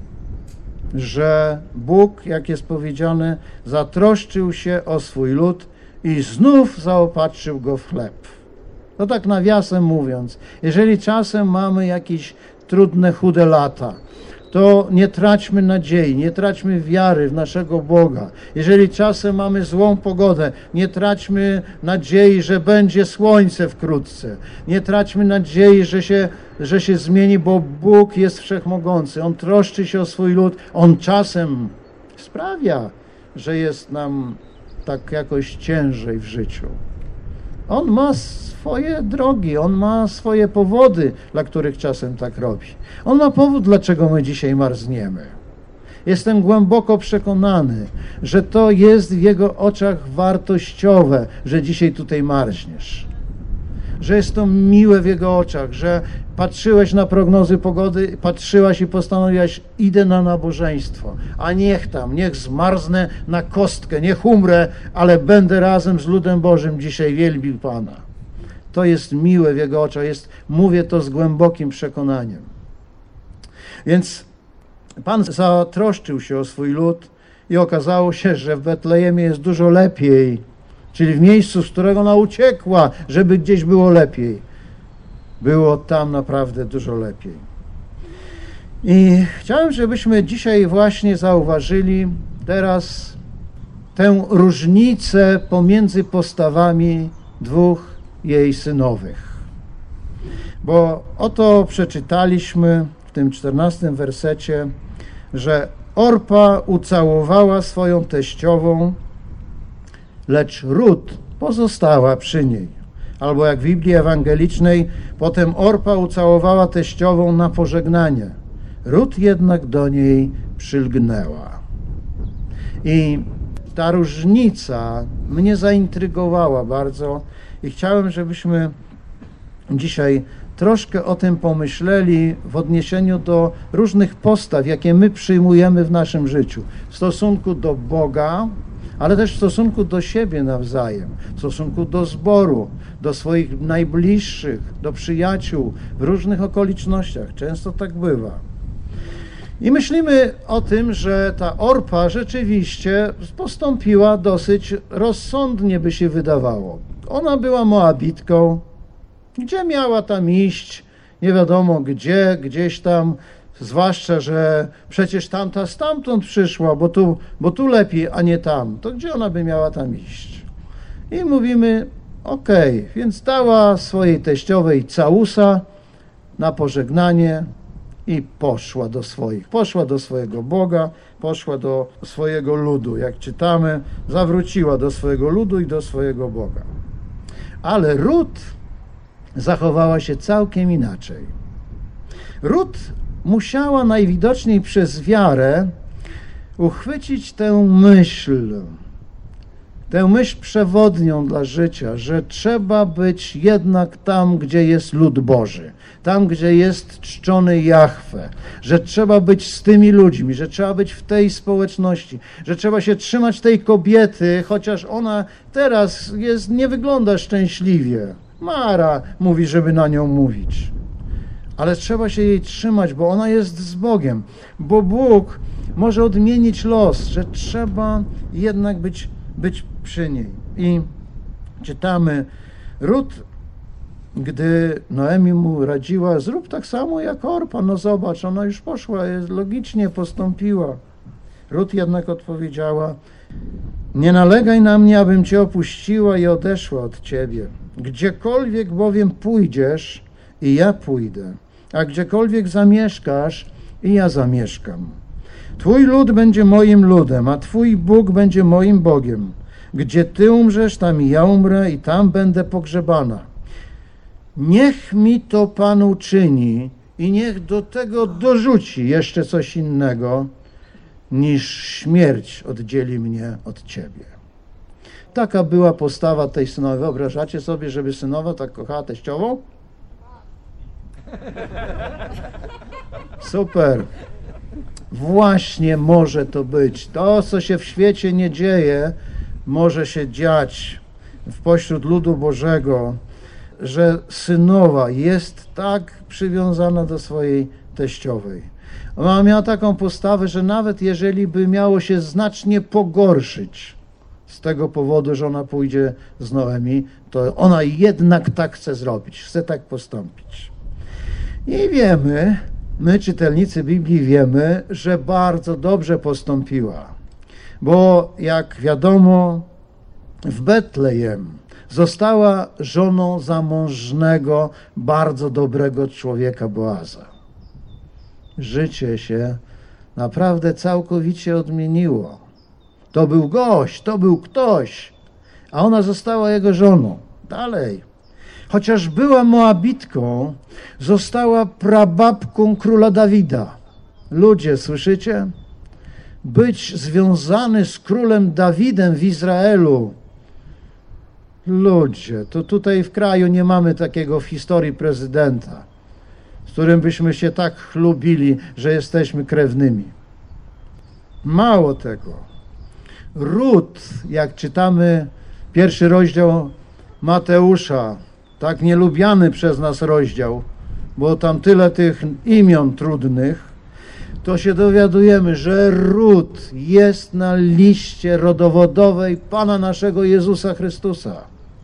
że Bóg, jak jest powiedziane, zatroszczył się o swój lud i znów zaopatrzył go w chleb. To tak nawiasem mówiąc, jeżeli czasem mamy jakieś trudne, chude lata, to nie traćmy nadziei, nie traćmy wiary w naszego Boga. Jeżeli czasem mamy złą pogodę, nie traćmy nadziei, że będzie słońce wkrótce. Nie traćmy nadziei, że się zmieni, bo Bóg jest wszechmogący. On troszczy się o swój lud. On czasem sprawia, że jest nam tak jakoś ciężej w życiu. On ma swoje drogi, on ma swoje powody, dla których czasem tak robi. On ma powód, dlaczego my dzisiaj marzniemy. Jestem głęboko przekonany, że to jest w Jego oczach wartościowe, że dzisiaj tutaj marzniesz. Że jest to miłe w Jego oczach, że patrzyłeś na prognozy pogody, patrzyłaś i postanowiłaś, idę na nabożeństwo, a niech zmarznę na kostkę, niech umrę, ale będę razem z ludem Bożym dzisiaj wielbił Pana. To jest miłe w Jego oczach, mówię to z głębokim przekonaniem. Więc Pan zatroszczył się o swój lud i okazało się, że w Betlejemie jest dużo lepiej, czyli w miejscu, z którego ona uciekła, żeby gdzieś było lepiej. Było tam naprawdę dużo lepiej. I chciałem, żebyśmy dzisiaj właśnie zauważyli teraz tę różnicę pomiędzy postawami dwóch jej synowych. Bo oto przeczytaliśmy w tym 14 wersecie, że Orpa ucałowała swoją teściową, lecz Rut pozostała przy niej. Albo jak w Biblii Ewangelicznej, potem Orpa ucałowała teściową na pożegnanie. Rut jednak do niej przylgnęła. I ta różnica mnie zaintrygowała bardzo i chciałem, żebyśmy dzisiaj troszkę o tym pomyśleli w odniesieniu do różnych postaw, jakie my przyjmujemy w naszym życiu. W stosunku do Boga, ale też w stosunku do siebie nawzajem, w stosunku do zboru, do swoich najbliższych, do przyjaciół, w różnych okolicznościach. Często tak bywa. I myślimy o tym, że ta Orpa rzeczywiście postąpiła dosyć rozsądnie, by się wydawało. Ona była Moabitką. Gdzie miała tam iść? Nie wiadomo gdzie, gdzieś tam, zwłaszcza, że przecież tamta stamtąd przyszła, bo tu lepiej, a nie tam. To gdzie ona by miała tam iść? I mówimy, okej, więc dała swojej teściowej całusa na pożegnanie i poszła do swoich. Poszła do swojego Boga, poszła do swojego ludu. Jak czytamy, zawróciła do swojego ludu i do swojego Boga. Ale Rut zachowała się całkiem inaczej. Rut musiała najwidoczniej przez wiarę uchwycić tę myśl przewodnią dla życia, że trzeba być jednak tam, gdzie jest lud Boży, tam, gdzie jest czczony Jahwe, że trzeba być z tymi ludźmi, że trzeba być w tej społeczności, że trzeba się trzymać tej kobiety, chociaż ona teraz nie wygląda szczęśliwie. Mara mówi, żeby na nią mówić. Ale trzeba się jej trzymać, bo ona jest z Bogiem, bo Bóg może odmienić los, że trzeba jednak być przy niej. I czytamy, Rut, gdy Noemi mu radziła, zrób tak samo jak Orpa, no zobacz, ona już poszła, logicznie postąpiła. Rut jednak odpowiedziała, nie nalegaj na mnie, abym cię opuściła i odeszła od ciebie. Gdziekolwiek bowiem pójdziesz, i ja pójdę, a gdziekolwiek zamieszkasz, i ja zamieszkam. Twój lud będzie moim ludem, a Twój Bóg będzie moim Bogiem. Gdzie Ty umrzesz, tam i ja umrę i tam będę pogrzebana. Niech mi to Pan uczyni i niech do tego dorzuci jeszcze coś innego, niż śmierć oddzieli mnie od Ciebie. Taka była postawa tej synowej. Wyobrażacie sobie, żeby synowa tak kochała teściową? Super. Właśnie może to być. To, co się w świecie nie dzieje, może się dziać pośród ludu Bożego, że synowa jest tak przywiązana do swojej teściowej. Ona miała taką postawę, że nawet jeżeli by miało się znacznie pogorszyć z tego powodu, że ona pójdzie z Noemi, to ona jednak tak chce zrobić, chce tak postąpić. I wiemy, my czytelnicy Biblii wiemy, że bardzo dobrze postąpiła, bo jak wiadomo, w Betlejem została żoną zamożnego, bardzo dobrego człowieka Boaza. Życie się naprawdę całkowicie odmieniło. To był gość, to był ktoś, a ona została jego żoną. Dalej. Chociaż była Moabitką, została prababką króla Dawida. Ludzie, słyszycie? Być związany z królem Dawidem w Izraelu. Ludzie, to tutaj w kraju nie mamy takiego w historii prezydenta, z którym byśmy się tak chlubili, że jesteśmy krewnymi. Mało tego. Rut, jak czytamy pierwszy rozdział Mateusza, tak nielubiany przez nas rozdział, bo tam tyle tych imion trudnych, to się dowiadujemy, że Rut jest na liście rodowodowej Pana naszego Jezusa Chrystusa.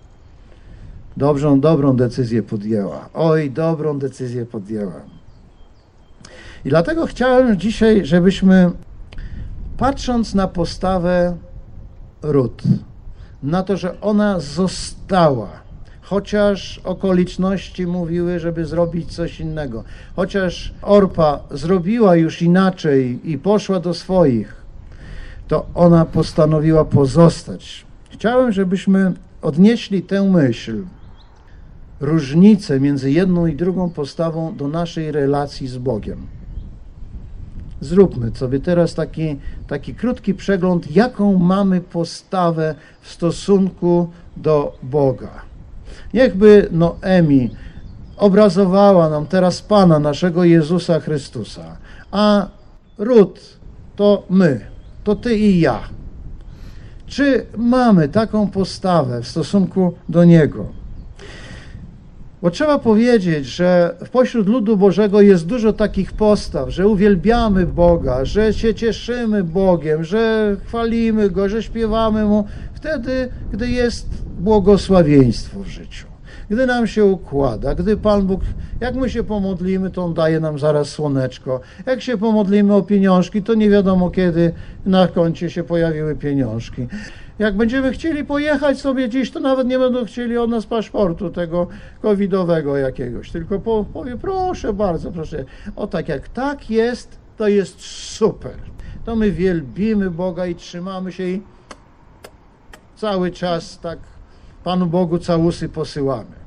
Dobrą decyzję podjęła. Oj, dobrą decyzję podjęła. I dlatego chciałem dzisiaj, żebyśmy, patrząc na postawę Rut, na to, że ona została, chociaż okoliczności mówiły, żeby zrobić coś innego, chociaż Orpa zrobiła już inaczej i poszła do swoich, to ona postanowiła pozostać. Chciałem, żebyśmy odnieśli tę myśl, różnicę między jedną i drugą postawą do naszej relacji z Bogiem. Zróbmy sobie teraz taki krótki przegląd, jaką mamy postawę w stosunku do Boga. Niechby Noemi obrazowała nam teraz Pana naszego Jezusa Chrystusa, a Rut to my, to ty i ja. Czy mamy taką postawę w stosunku do Niego? Bo trzeba powiedzieć, że pośród ludu Bożego jest dużo takich postaw, że uwielbiamy Boga, że się cieszymy Bogiem, że chwalimy Go, że śpiewamy Mu wtedy, gdy jest błogosławieństwo w życiu. Gdy nam się układa, gdy Pan Bóg, jak my się pomodlimy, to On daje nam zaraz słoneczko. Jak się pomodlimy o pieniążki, to nie wiadomo kiedy na koncie się pojawiły pieniążki. Jak będziemy chcieli pojechać sobie gdzieś, to nawet nie będą chcieli od nas paszportu tego covidowego jakiegoś, tylko powie, proszę bardzo, proszę. O tak, jak tak jest, to jest super. To my wielbimy Boga i trzymamy się i cały czas tak Panu Bogu całusy posyłamy.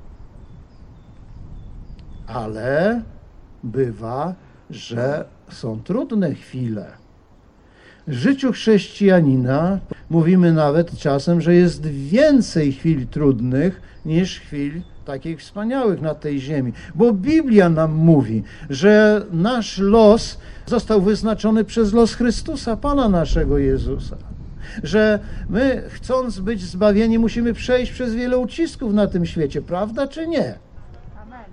Ale bywa, że są trudne chwile. W życiu chrześcijanina mówimy nawet czasem, że jest więcej chwil trudnych niż chwil takich wspaniałych na tej ziemi. Bo Biblia nam mówi, że nasz los został wyznaczony przez los Chrystusa, Pana naszego Jezusa. Że my, chcąc być zbawieni, musimy przejść przez wiele ucisków na tym świecie, prawda czy nie? Amen.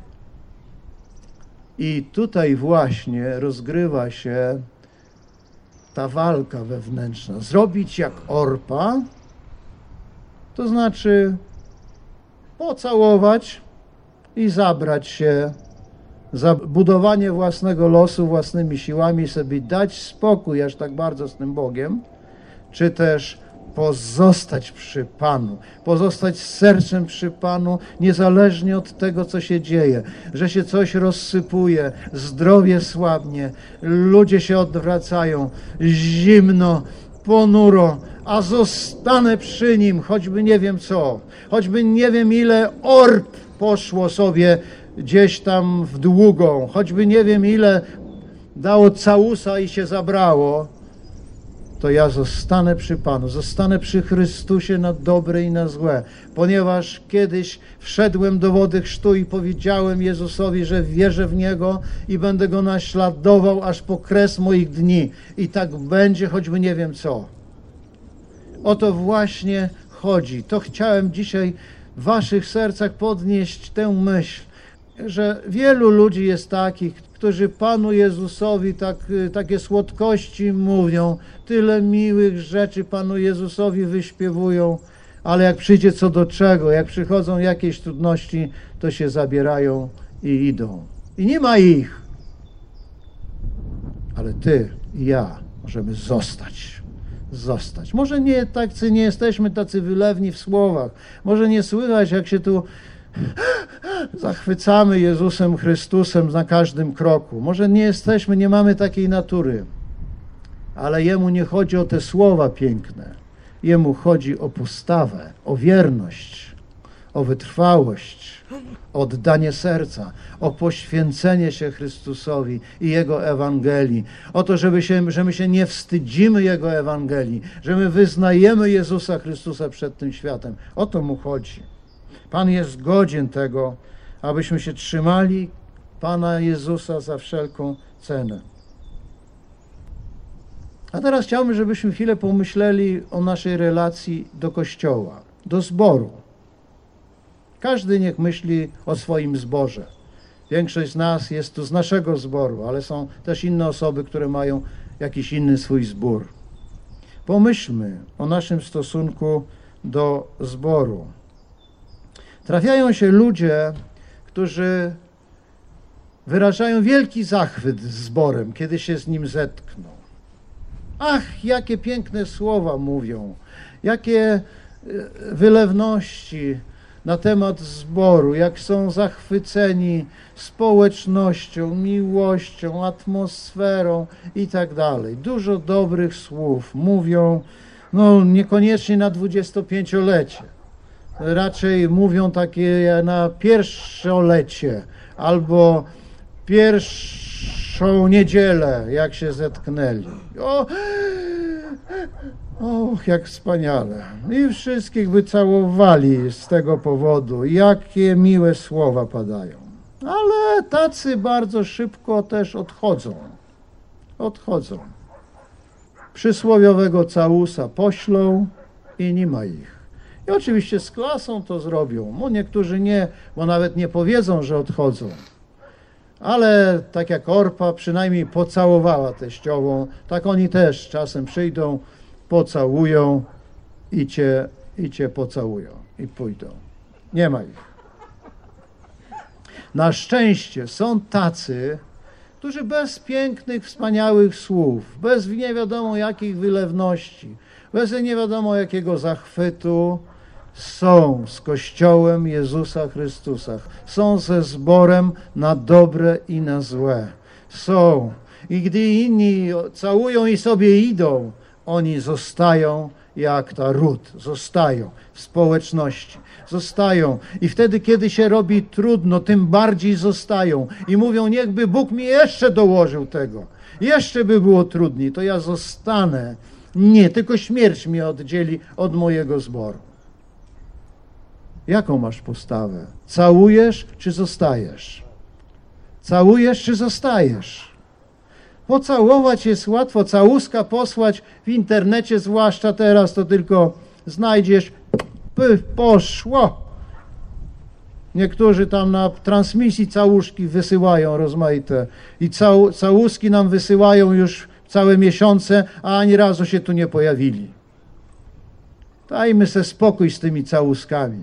I tutaj właśnie rozgrywa się ta walka wewnętrzna. Zrobić jak Orpa, to znaczy pocałować i zabrać się za budowanie własnego losu własnymi siłami, sobie dać spokój aż tak bardzo z tym Bogiem, czy też pozostać przy Panu, pozostać sercem przy Panu, niezależnie od tego, co się dzieje, że się coś rozsypuje, zdrowie słabnie, ludzie się odwracają, zimno, ponuro, a zostanę przy Nim, choćby nie wiem co, choćby nie wiem ile orb poszło sobie gdzieś tam w długą, choćby nie wiem ile dało całusa i się zabrało, to ja zostanę przy Panu, zostanę przy Chrystusie na dobre i na złe, ponieważ kiedyś wszedłem do wody chrztu i powiedziałem Jezusowi, że wierzę w Niego i będę Go naśladował aż po kres moich dni. I tak będzie, choćby nie wiem co. O to właśnie chodzi. To chciałem dzisiaj w waszych sercach podnieść tę myśl, że wielu ludzi jest takich, którzy Panu Jezusowi takie słodkości mówią, tyle miłych rzeczy Panu Jezusowi wyśpiewują, ale jak przyjdzie co do czego, jak przychodzą jakieś trudności, to się zabierają i idą. I nie ma ich. Ale ty i ja możemy zostać. Może nie jesteśmy tacy wylewni w słowach. Może nie słychać, jak się tu zachwycamy Jezusem Chrystusem na każdym kroku. Może nie mamy takiej natury. Ale Jemu nie chodzi o te słowa piękne. Jemu chodzi o postawę, o wierność, o wytrwałość, o oddanie serca, o poświęcenie się Chrystusowi i Jego Ewangelii. O to, że my się nie wstydzimy Jego Ewangelii, że my wyznajemy Jezusa Chrystusa przed tym światem. O to Mu chodzi. Pan jest godzien tego, abyśmy się trzymali Pana Jezusa za wszelką cenę. A teraz chciałbym, żebyśmy chwilę pomyśleli o naszej relacji do Kościoła, do zboru. Każdy niech myśli o swoim zborze. Większość z nas jest tu z naszego zboru, ale są też inne osoby, które mają jakiś inny swój zbór. Pomyślmy o naszym stosunku do zboru. Trafiają się ludzie, którzy wyrażają wielki zachwyt zborem, kiedy się z nim zetkną. Ach, jakie piękne słowa mówią, jakie wylewności na temat zboru, jak są zachwyceni społecznością, miłością, atmosferą i tak dalej. Dużo dobrych słów mówią, niekoniecznie na 25-lecie. Raczej mówią takie na pierwszolecie albo pierwszą niedzielę, jak się zetknęli. Jak wspaniale. I wszystkich by całowali z tego powodu. Jakie miłe słowa padają. Ale tacy bardzo szybko też odchodzą. Przysłowiowego całusa poślą i nie ma ich. I oczywiście z klasą to zrobią. Niektórzy nie, bo nawet nie powiedzą, że odchodzą. Ale tak jak Orpa przynajmniej pocałowała teściową, tak oni też czasem przyjdą, pocałują i cię pocałują i pójdą. Nie ma ich. Na szczęście są tacy, którzy bez pięknych, wspaniałych słów, bez nie wiadomo jakich wylewności, bez nie wiadomo jakiego zachwytu, są z Kościołem Jezusa Chrystusa. Są ze zborem na dobre i na złe. Są. I gdy inni całują i sobie idą, oni zostają jak ta Rut. Zostają w społeczności. Zostają. I wtedy, kiedy się robi trudno, tym bardziej zostają. I mówią, niechby Bóg mi jeszcze dołożył tego. Jeszcze by było trudniej, to ja zostanę. Nie, tylko śmierć mnie oddzieli od mojego zboru. Jaką masz postawę? Całujesz czy zostajesz? Całujesz czy zostajesz? Pocałować jest łatwo, całuska posłać w internecie, zwłaszcza teraz, to tylko znajdziesz, poszło. Niektórzy tam na transmisji całuszki wysyłają rozmaite i całuski nam wysyłają już całe miesiące, a ani razu się tu nie pojawili. Dajmy sobie spokój z tymi całuskami.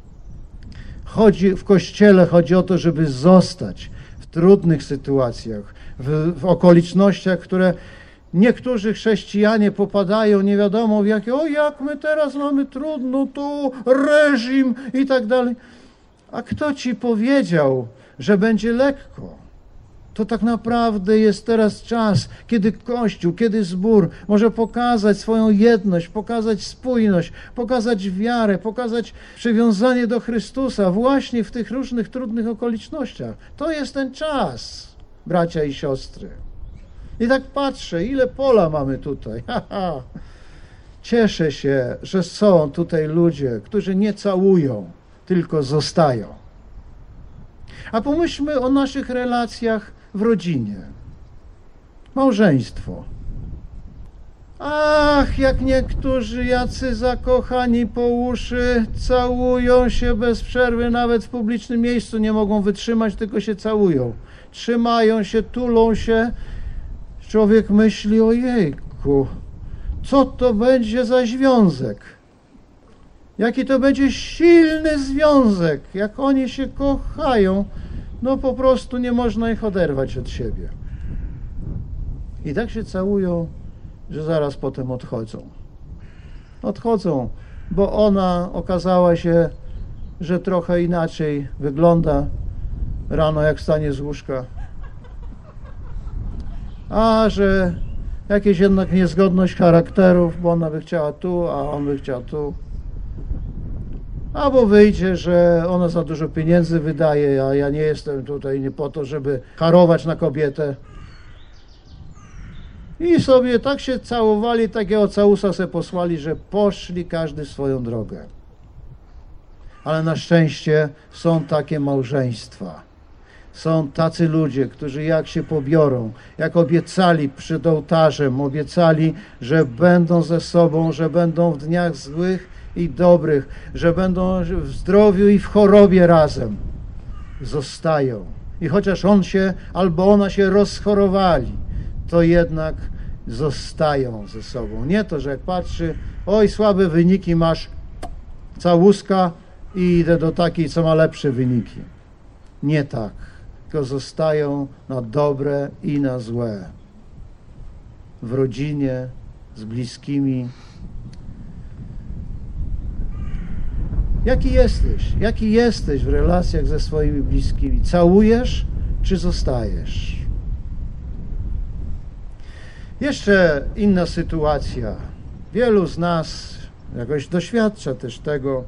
W Kościele chodzi o to, żeby zostać w trudnych sytuacjach, w okolicznościach, które niektórzy chrześcijanie popadają nie wiadomo w jakie, jak my teraz mamy trudno, tu reżim i tak dalej. A kto ci powiedział, że będzie lekko? To tak naprawdę jest teraz czas, kiedy Kościół, kiedy zbór może pokazać swoją jedność, pokazać spójność, pokazać wiarę, pokazać przywiązanie do Chrystusa właśnie w tych różnych trudnych okolicznościach. To jest ten czas, bracia i siostry. I tak patrzę, ile pola mamy tutaj. Cieszę się, że są tutaj ludzie, którzy nie całują, tylko zostają. A pomyślmy o naszych relacjach w rodzinie. Małżeństwo. Ach, jak niektórzy jacy zakochani po uszy całują się bez przerwy, nawet w publicznym miejscu nie mogą wytrzymać, tylko się całują. Trzymają się, tulą się. Człowiek myśli, ojejku, co to będzie za związek? Jaki to będzie silny związek, jak oni się kochają, no po prostu nie można ich oderwać od siebie. I tak się całują, że zaraz potem odchodzą. Odchodzą, bo ona okazała się, że trochę inaczej wygląda rano, jak wstanie z łóżka. A że jakieś jednak niezgodność charakterów, bo ona by chciała tu, a on by chciał tu. Albo wyjdzie, że ona za dużo pieniędzy wydaje, a ja nie jestem tutaj nie po to, żeby harować na kobietę. I sobie tak się całowali, takiego całusa se posłali, że poszli każdy swoją drogę. Ale na szczęście są takie małżeństwa. Są tacy ludzie, którzy jak się pobiorą, jak obiecali przed ołtarzem, obiecali, że będą ze sobą, że będą w dniach złych i dobrych, że będą w zdrowiu i w chorobie razem. Zostają. I chociaż on się albo ona się rozchorowali, to jednak zostają ze sobą. Nie to, że jak patrzy, oj, słabe wyniki masz, całuska i idę do takiej, co ma lepsze wyniki. Nie tak. Tylko zostają na dobre i na złe. W rodzinie, z bliskimi. Jaki jesteś? Jaki jesteś w relacjach ze swoimi bliskimi? Całujesz czy zostajesz? Jeszcze inna sytuacja. Wielu z nas jakoś doświadcza też tego,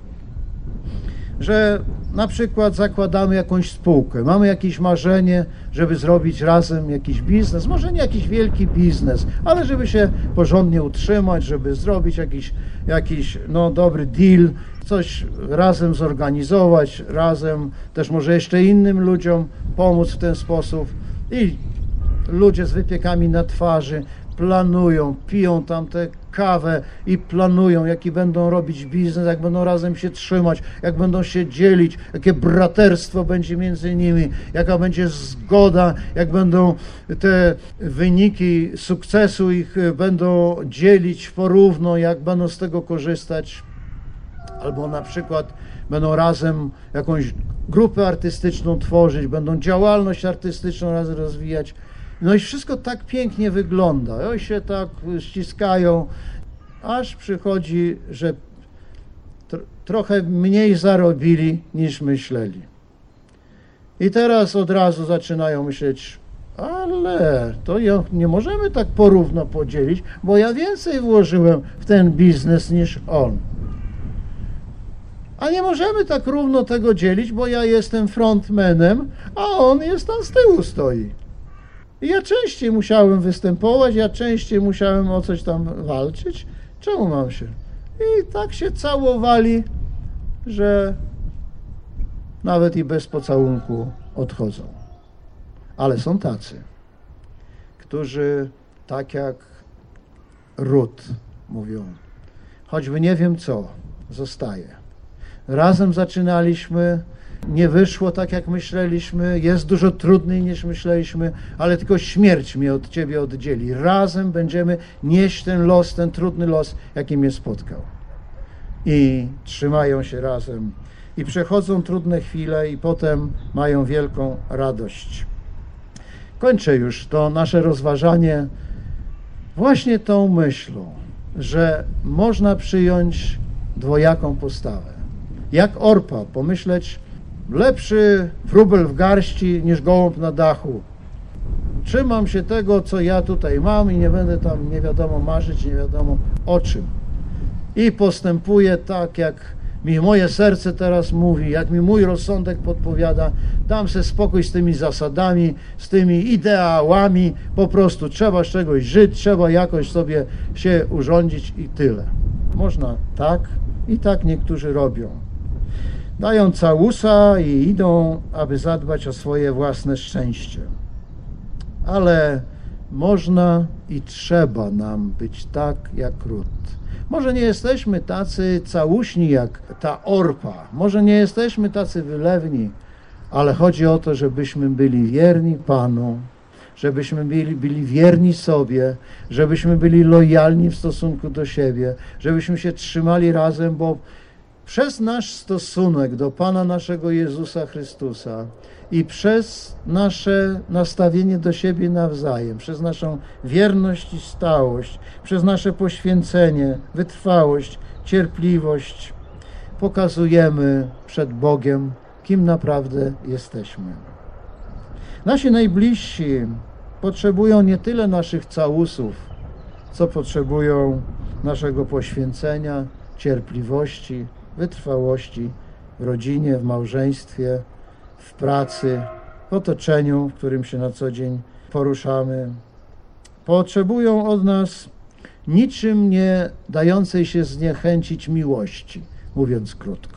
że na przykład zakładamy jakąś spółkę, mamy jakieś marzenie, żeby zrobić razem jakiś biznes, może nie jakiś wielki biznes, ale żeby się porządnie utrzymać, żeby zrobić jakiś dobry deal, coś razem zorganizować, razem też może jeszcze innym ludziom pomóc w ten sposób. I ludzie z wypiekami na twarzy planują, piją tam tę kawę i planują, jaki będą robić biznes, jak będą razem się trzymać, jak będą się dzielić, jakie braterstwo będzie między nimi, jaka będzie zgoda, jak będą te wyniki sukcesu ich będą dzielić porówno, jak będą z tego korzystać. Albo na przykład będą razem jakąś grupę artystyczną tworzyć, będą działalność artystyczną razem rozwijać. No i wszystko tak pięknie wygląda. Oni się tak ściskają, aż przychodzi, że trochę mniej zarobili niż myśleli. I teraz od razu zaczynają myśleć, ale to nie możemy tak porówno podzielić, bo ja więcej włożyłem w ten biznes niż on. A nie możemy tak równo tego dzielić, bo ja jestem frontmanem, a on jest tam z tyłu stoi. I ja częściej musiałem występować, ja częściej musiałem o coś tam walczyć. Czemu mam się? I tak się całowali, że nawet i bez pocałunku odchodzą. Ale są tacy, którzy tak jak Rut mówią, choćby nie wiem co, zostaje. Razem zaczynaliśmy, nie wyszło tak jak myśleliśmy, jest dużo trudniej niż myśleliśmy, ale tylko śmierć mnie od Ciebie oddzieli. Razem będziemy nieść ten los, ten trudny los, jaki mnie spotkał. I trzymają się razem i przechodzą trudne chwile i potem mają wielką radość. Kończę już to nasze rozważanie właśnie tą myślą, że można przyjąć dwojaką postawę. Jak Orpa, pomyśleć, lepszy wróbel w garści niż gołąb na dachu. Trzymam się tego, co ja tutaj mam i nie będę tam nie wiadomo marzyć, nie wiadomo o czym. I postępuję tak, jak mi moje serce teraz mówi, jak mi mój rozsądek podpowiada. Dam sobie spokój z tymi zasadami, z tymi ideałami. Po prostu trzeba z czegoś żyć, trzeba jakoś sobie się urządzić i tyle. Można tak i tak niektórzy robią. Dają całusa i idą, aby zadbać o swoje własne szczęście. Ale można i trzeba nam być tak jak Rut. Może nie jesteśmy tacy całuśni jak ta Orpa, może nie jesteśmy tacy wylewni, ale chodzi o to, żebyśmy byli wierni Panu, żebyśmy byli wierni sobie, żebyśmy byli lojalni w stosunku do siebie, żebyśmy się trzymali razem, bo przez nasz stosunek do Pana naszego Jezusa Chrystusa i przez nasze nastawienie do siebie nawzajem, przez naszą wierność i stałość, przez nasze poświęcenie, wytrwałość, cierpliwość, pokazujemy przed Bogiem, kim naprawdę jesteśmy. Nasi najbliżsi potrzebują nie tyle naszych całusów, co potrzebują naszego poświęcenia, cierpliwości, wytrwałości w rodzinie, w małżeństwie, w pracy, w otoczeniu, w którym się na co dzień poruszamy. Potrzebują od nas niczym nie dającej się zniechęcić miłości, mówiąc krótko.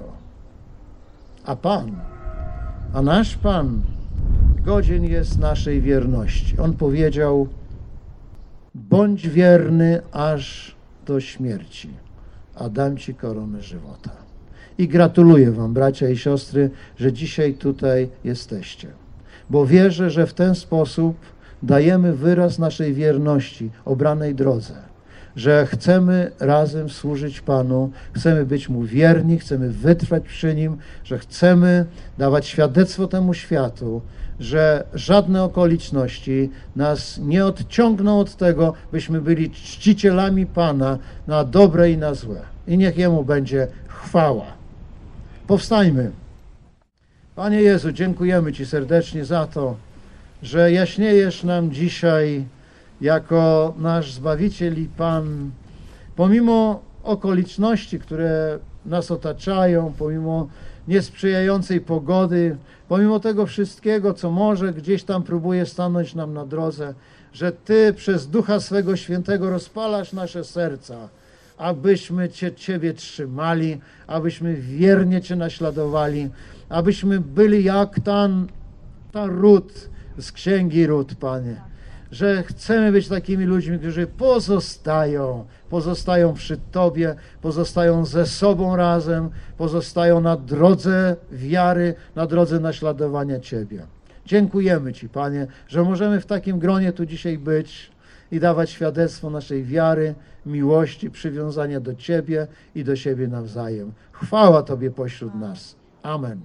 A nasz Pan godzien jest naszej wierności. On powiedział: bądź wierny aż do śmierci, a dam Ci koronę żywota. I gratuluję Wam, bracia i siostry, że dzisiaj tutaj jesteście. Bo wierzę, że w ten sposób dajemy wyraz naszej wierności obranej drodze. Że chcemy razem służyć Panu, chcemy być Mu wierni, chcemy wytrwać przy Nim, że chcemy dawać świadectwo temu światu, że żadne okoliczności nas nie odciągną od tego, byśmy byli czcicielami Pana na dobre i na złe. I niech Jemu będzie chwała. Powstańmy. Panie Jezu, dziękujemy Ci serdecznie za to, że jaśniejesz nam dzisiaj jako nasz Zbawiciel i Pan, pomimo okoliczności, które nas otaczają, pomimo niesprzyjającej pogody, pomimo tego wszystkiego, co może gdzieś tam próbuje stanąć nam na drodze, że Ty przez Ducha swego Świętego rozpalasz nasze serca, abyśmy Ciebie trzymali, abyśmy wiernie Cię naśladowali, abyśmy byli jak ta Rut z Księgi Rut, Panie. Że chcemy być takimi ludźmi, którzy pozostają przy Tobie, pozostają ze sobą razem, pozostają na drodze wiary, na drodze naśladowania Ciebie. Dziękujemy Ci, Panie, że możemy w takim gronie tu dzisiaj być i dawać świadectwo naszej wiary, miłości, przywiązania do Ciebie i do siebie nawzajem. Chwała Tobie pośród nas. Amen.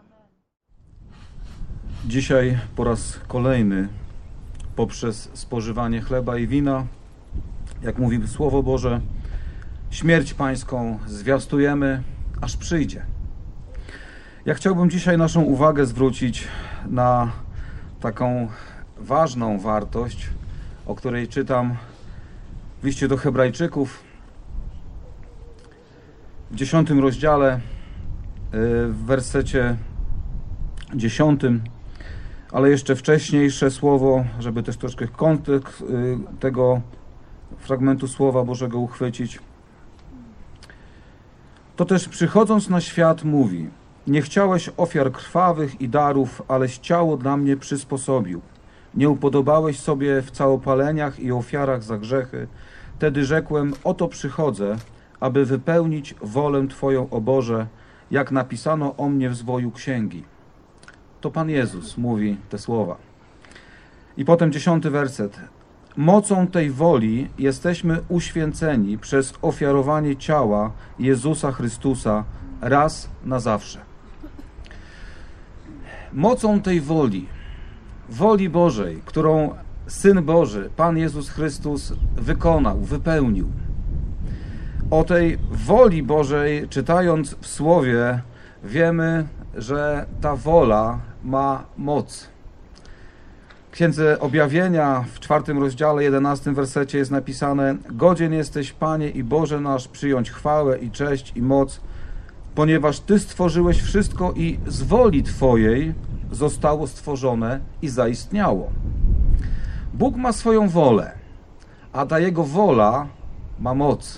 Dzisiaj po raz kolejny poprzez spożywanie chleba i wina, jak mówi Słowo Boże, śmierć Pańską zwiastujemy, aż przyjdzie. Ja chciałbym dzisiaj naszą uwagę zwrócić na taką ważną wartość, o której czytam w liście do Hebrajczyków w 10 rozdziale, w wersecie 10, ale jeszcze wcześniejsze słowo, żeby też troszkę kontekst tego fragmentu Słowa Bożego uchwycić. To też przychodząc na świat mówi: nie chciałeś ofiar krwawych i darów, aleś ciało dla mnie przysposobił. Nie upodobałeś sobie w całopaleniach i ofiarach za grzechy. Tedy rzekłem: oto przychodzę, aby wypełnić wolę Twoją, o Boże, jak napisano o mnie w zwoju księgi. To Pan Jezus mówi te słowa. I potem 10 werset. Mocą tej woli jesteśmy uświęceni przez ofiarowanie ciała Jezusa Chrystusa raz na zawsze. Mocą tej woli Bożej, którą Syn Boży, Pan Jezus Chrystus wykonał, wypełnił. O tej woli Bożej, czytając w Słowie, wiemy, że ta wola ma moc. W Księdze Objawienia w 4 rozdziale, 11 wersecie jest napisane: Godzien jesteś, Panie i Boże nasz, przyjąć chwałę i cześć i moc, ponieważ Ty stworzyłeś wszystko i z woli Twojej zostało stworzone i zaistniało. Bóg ma swoją wolę, a ta Jego wola ma moc,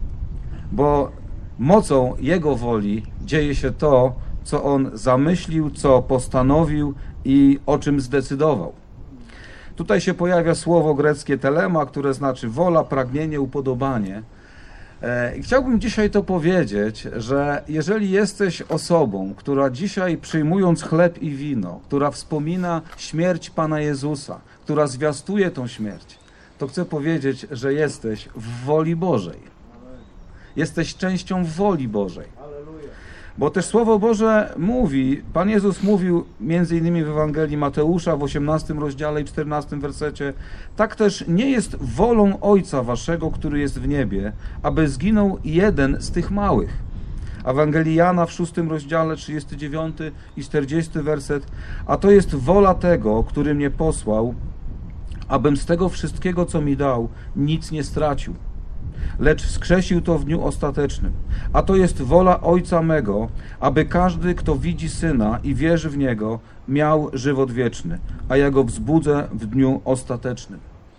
bo mocą Jego woli dzieje się to, co On zamyślił, co postanowił i o czym zdecydował. Tutaj się pojawia słowo greckie telema, które znaczy wola, pragnienie, upodobanie. I chciałbym dzisiaj to powiedzieć, że jeżeli jesteś osobą, która dzisiaj przyjmując chleb i wino, która wspomina śmierć Pana Jezusa, która zwiastuje tą śmierć, to chcę powiedzieć, że jesteś w woli Bożej. Jesteś częścią woli Bożej. Bo też Słowo Boże mówi, Pan Jezus mówił między innymi w Ewangelii Mateusza w 18 rozdziale i 14 wersecie: tak też nie jest wolą Ojca waszego, który jest w niebie, aby zginął jeden z tych małych. Ewangelii Jana w 6 rozdziale 39 i 40 werset: a to jest wola tego, który mnie posłał, abym z tego wszystkiego, co mi dał, nic nie stracił, lecz wskrzesił to w dniu ostatecznym. A to jest wola Ojca mego, aby każdy, kto widzi Syna i wierzy w Niego, miał żywot wieczny, a ja go wzbudzę w dniu ostatecznym.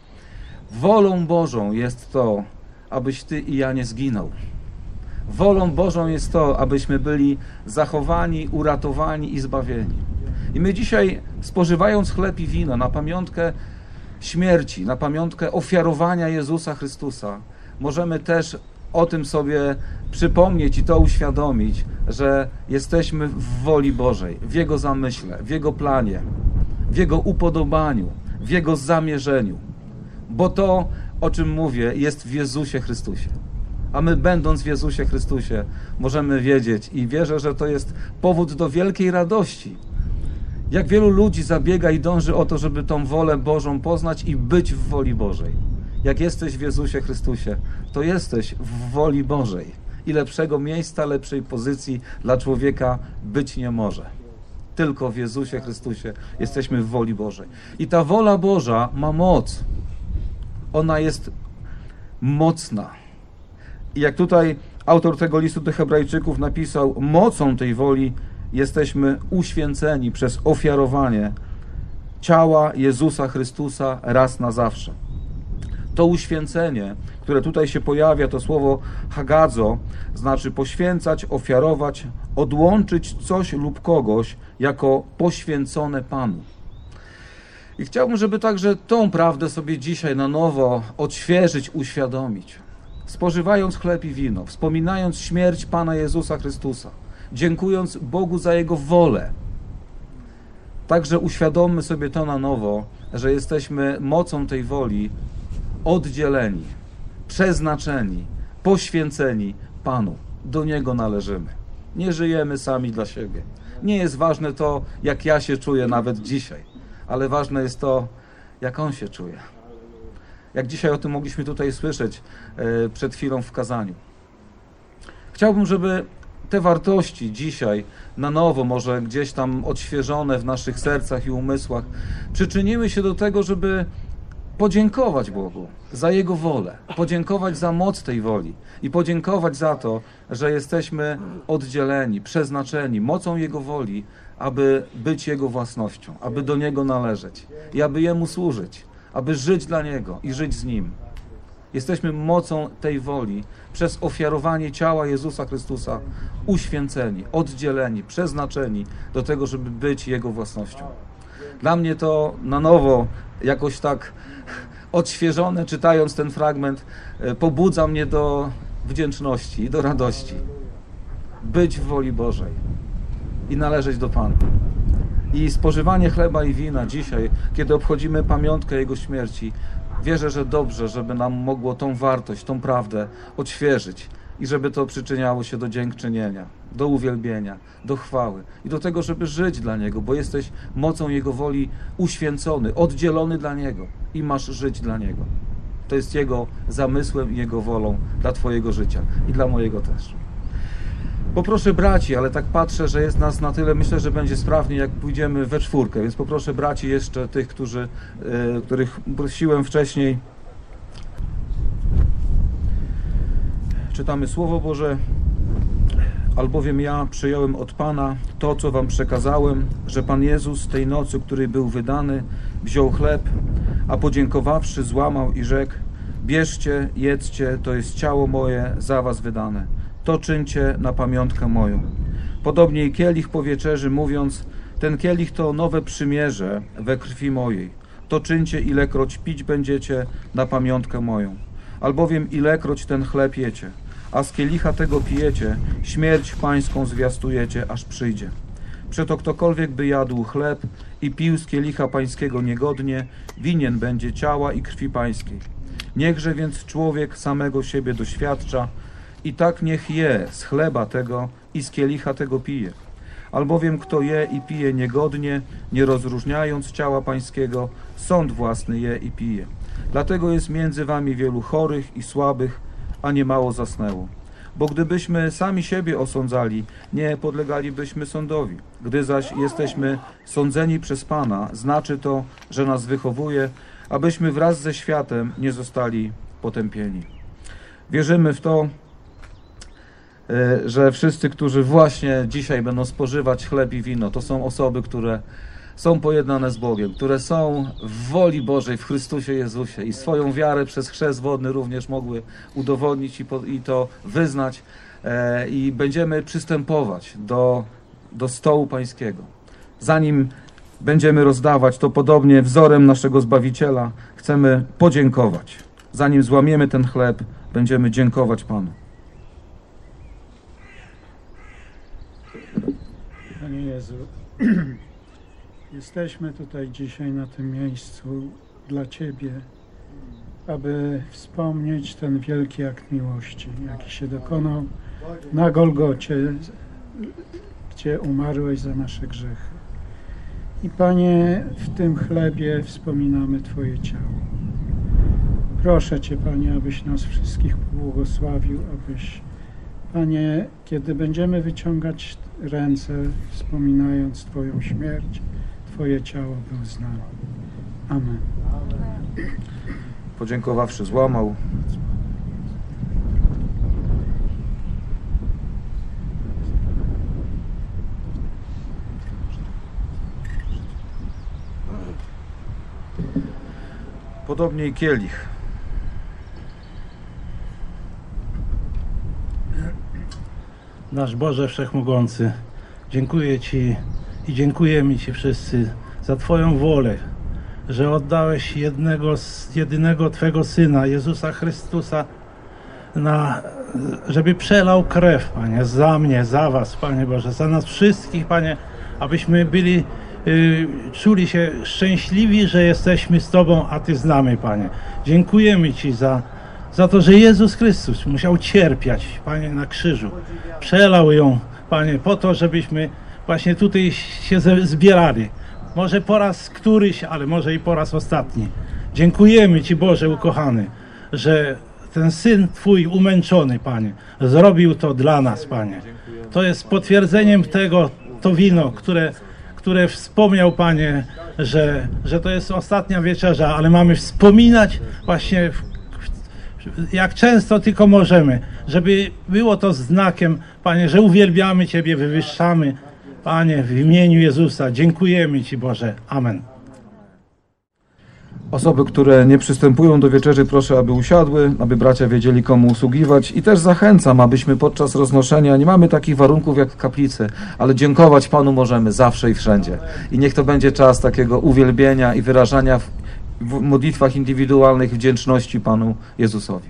Wolą Bożą jest to, abyś ty i ja nie zginął. Wolą Bożą jest to, abyśmy byli zachowani, uratowani i zbawieni. I my dzisiaj, spożywając chleb i wino na pamiątkę śmierci, na pamiątkę ofiarowania Jezusa Chrystusa, możemy też o tym sobie przypomnieć i to uświadomić, że jesteśmy w woli Bożej, w Jego zamyśle, w Jego planie, w Jego upodobaniu, w Jego zamierzeniu. Bo to, o czym mówię, jest w Jezusie Chrystusie. A my, będąc w Jezusie Chrystusie, możemy wiedzieć i wierzę, że to jest powód do wielkiej radości. Jak wielu ludzi zabiega i dąży o to, żeby tą wolę Bożą poznać i być w woli Bożej. Jak jesteś w Jezusie Chrystusie, to jesteś w woli Bożej. I lepszego miejsca, lepszej pozycji dla człowieka być nie może. Tylko w Jezusie Chrystusie jesteśmy w woli Bożej. I ta wola Boża ma moc. Ona jest mocna. I jak tutaj autor tego listu do Hebrajczyków napisał, mocą tej woli jesteśmy uświęceni przez ofiarowanie ciała Jezusa Chrystusa raz na zawsze. To uświęcenie, które tutaj się pojawia, to słowo hagadzo, znaczy poświęcać, ofiarować, odłączyć coś lub kogoś jako poświęcone Panu. I chciałbym, żeby także tą prawdę sobie dzisiaj na nowo odświeżyć, uświadomić. Spożywając chleb i wino, wspominając śmierć Pana Jezusa Chrystusa, dziękując Bogu za Jego wolę, także uświadommy sobie to na nowo, że jesteśmy mocą tej woli oddzieleni, przeznaczeni, poświęceni Panu. Do Niego należymy. Nie żyjemy sami dla siebie. Nie jest ważne to, jak ja się czuję nawet dzisiaj, ale ważne jest to, jak On się czuje. Jak dzisiaj o tym mogliśmy tutaj słyszeć przed chwilą w kazaniu. Chciałbym, żeby te wartości dzisiaj na nowo, może gdzieś tam odświeżone w naszych sercach i umysłach, przyczyniły się do tego, żeby podziękować Bogu za Jego wolę, podziękować za moc tej woli i podziękować za to, że jesteśmy oddzieleni, przeznaczeni mocą Jego woli, aby być Jego własnością, aby do Niego należeć i aby Jemu służyć, aby żyć dla Niego i żyć z Nim. Jesteśmy mocą tej woli przez ofiarowanie ciała Jezusa Chrystusa uświęceni, oddzieleni, przeznaczeni do tego, żeby być Jego własnością. Dla mnie to na nowo jakoś tak odświeżone, czytając ten fragment, pobudza mnie do wdzięczności i do radości. Być w woli Bożej i należeć do Pana. I spożywanie chleba i wina dzisiaj, kiedy obchodzimy pamiątkę Jego śmierci, wierzę, że dobrze, żeby nam mogło tą wartość, tą prawdę odświeżyć i żeby to przyczyniało się do dziękczynienia, do uwielbienia, do chwały i do tego, żeby żyć dla Niego, bo jesteś mocą Jego woli uświęcony, oddzielony dla Niego i masz żyć dla Niego. To jest Jego zamysłem i Jego wolą dla Twojego życia i dla mojego też. Poproszę braci, ale tak patrzę, że jest nas na tyle, myślę, że będzie sprawnie, jak pójdziemy we czwórkę, więc poproszę braci jeszcze tych, których prosiłem wcześniej. Czytamy Słowo Boże. Albowiem ja przyjąłem od Pana to, co wam przekazałem, że Pan Jezus tej nocy, której był wydany, wziął chleb, a podziękowawszy złamał i rzekł: bierzcie, jedzcie, to jest ciało moje za was wydane. To czyńcie na pamiątkę moją. Podobnie i kielich po wieczerzy, mówiąc: ten kielich to nowe przymierze we krwi mojej. To czyńcie, ilekroć pić będziecie na pamiątkę moją. Albowiem ilekroć ten chleb jecie, a z kielicha tego pijecie, śmierć pańską zwiastujecie, aż przyjdzie. Przeto ktokolwiek by jadł chleb i pił z kielicha pańskiego niegodnie, winien będzie ciała i krwi pańskiej. Niechże więc człowiek samego siebie doświadcza, i tak niech je z chleba tego i z kielicha tego pije. Albowiem kto je i pije niegodnie, nie rozróżniając ciała pańskiego, sąd własny je i pije. Dlatego jest między wami wielu chorych i słabych, a niemało zasnęło. Bo gdybyśmy sami siebie osądzali, nie podlegalibyśmy sądowi. Gdy zaś jesteśmy sądzeni przez Pana, znaczy to, że nas wychowuje, abyśmy wraz ze światem nie zostali potępieni. Wierzymy w to, że wszyscy, którzy właśnie dzisiaj będą spożywać chleb i wino, to są osoby, które są pojednane z Bogiem, które są w woli Bożej w Chrystusie Jezusie i swoją wiarę przez chrzest wodny również mogły udowodnić i to wyznać, i będziemy przystępować do stołu pańskiego. Zanim będziemy rozdawać, to podobnie wzorem naszego Zbawiciela chcemy podziękować. Zanim złamiemy ten chleb, będziemy dziękować Panu. Panie Jezu, jesteśmy tutaj dzisiaj na tym miejscu dla Ciebie, aby wspomnieć ten wielki akt miłości, jaki się dokonał na Golgocie, gdzie umarłeś za nasze grzechy. I Panie, w tym chlebie wspominamy Twoje ciało. Proszę Cię, Panie, abyś nas wszystkich pobłogosławił, abyś, Panie, kiedy będziemy wyciągać ręce, wspominając Twoją śmierć, Twoje ciało był z nami. Amen. Podziękowawszy, złamał. Podobnie i kielich. Nasz Boże Wszechmogący, dziękuję Ci i dziękujemy Ci wszyscy za Twoją wolę, że oddałeś jedynego Twego Syna, Jezusa Chrystusa, żeby przelał krew, Panie, za mnie, za Was, Panie Boże, za nas wszystkich, Panie, abyśmy czuli się szczęśliwi, że jesteśmy z Tobą, a Ty z nami, Panie. Dziękujemy Ci za to, że Jezus Chrystus musiał cierpiać, Panie, na krzyżu. Przelał ją, Panie, po to, żebyśmy właśnie tutaj się zbierali. Może po raz któryś, ale może i po raz ostatni. Dziękujemy Ci, Boże ukochany, że ten Syn Twój umęczony, Panie, zrobił to dla nas, Panie. To jest potwierdzeniem tego, to wino, które wspomniał, Panie, że to jest ostatnia wieczerza, ale mamy wspominać właśnie jak często tylko możemy, żeby było to znakiem, Panie, że uwielbiamy Ciebie, wywyższamy, Panie, w imieniu Jezusa. Dziękujemy Ci, Boże. Amen. Osoby, które nie przystępują do wieczerzy, proszę, aby usiadły, aby bracia wiedzieli, komu usługiwać. I też zachęcam, abyśmy podczas roznoszenia, nie mamy takich warunków jak w kaplicy, ale dziękować Panu możemy zawsze i wszędzie. I niech to będzie czas takiego uwielbienia i wyrażania w modlitwach indywidualnych wdzięczności Panu Jezusowi.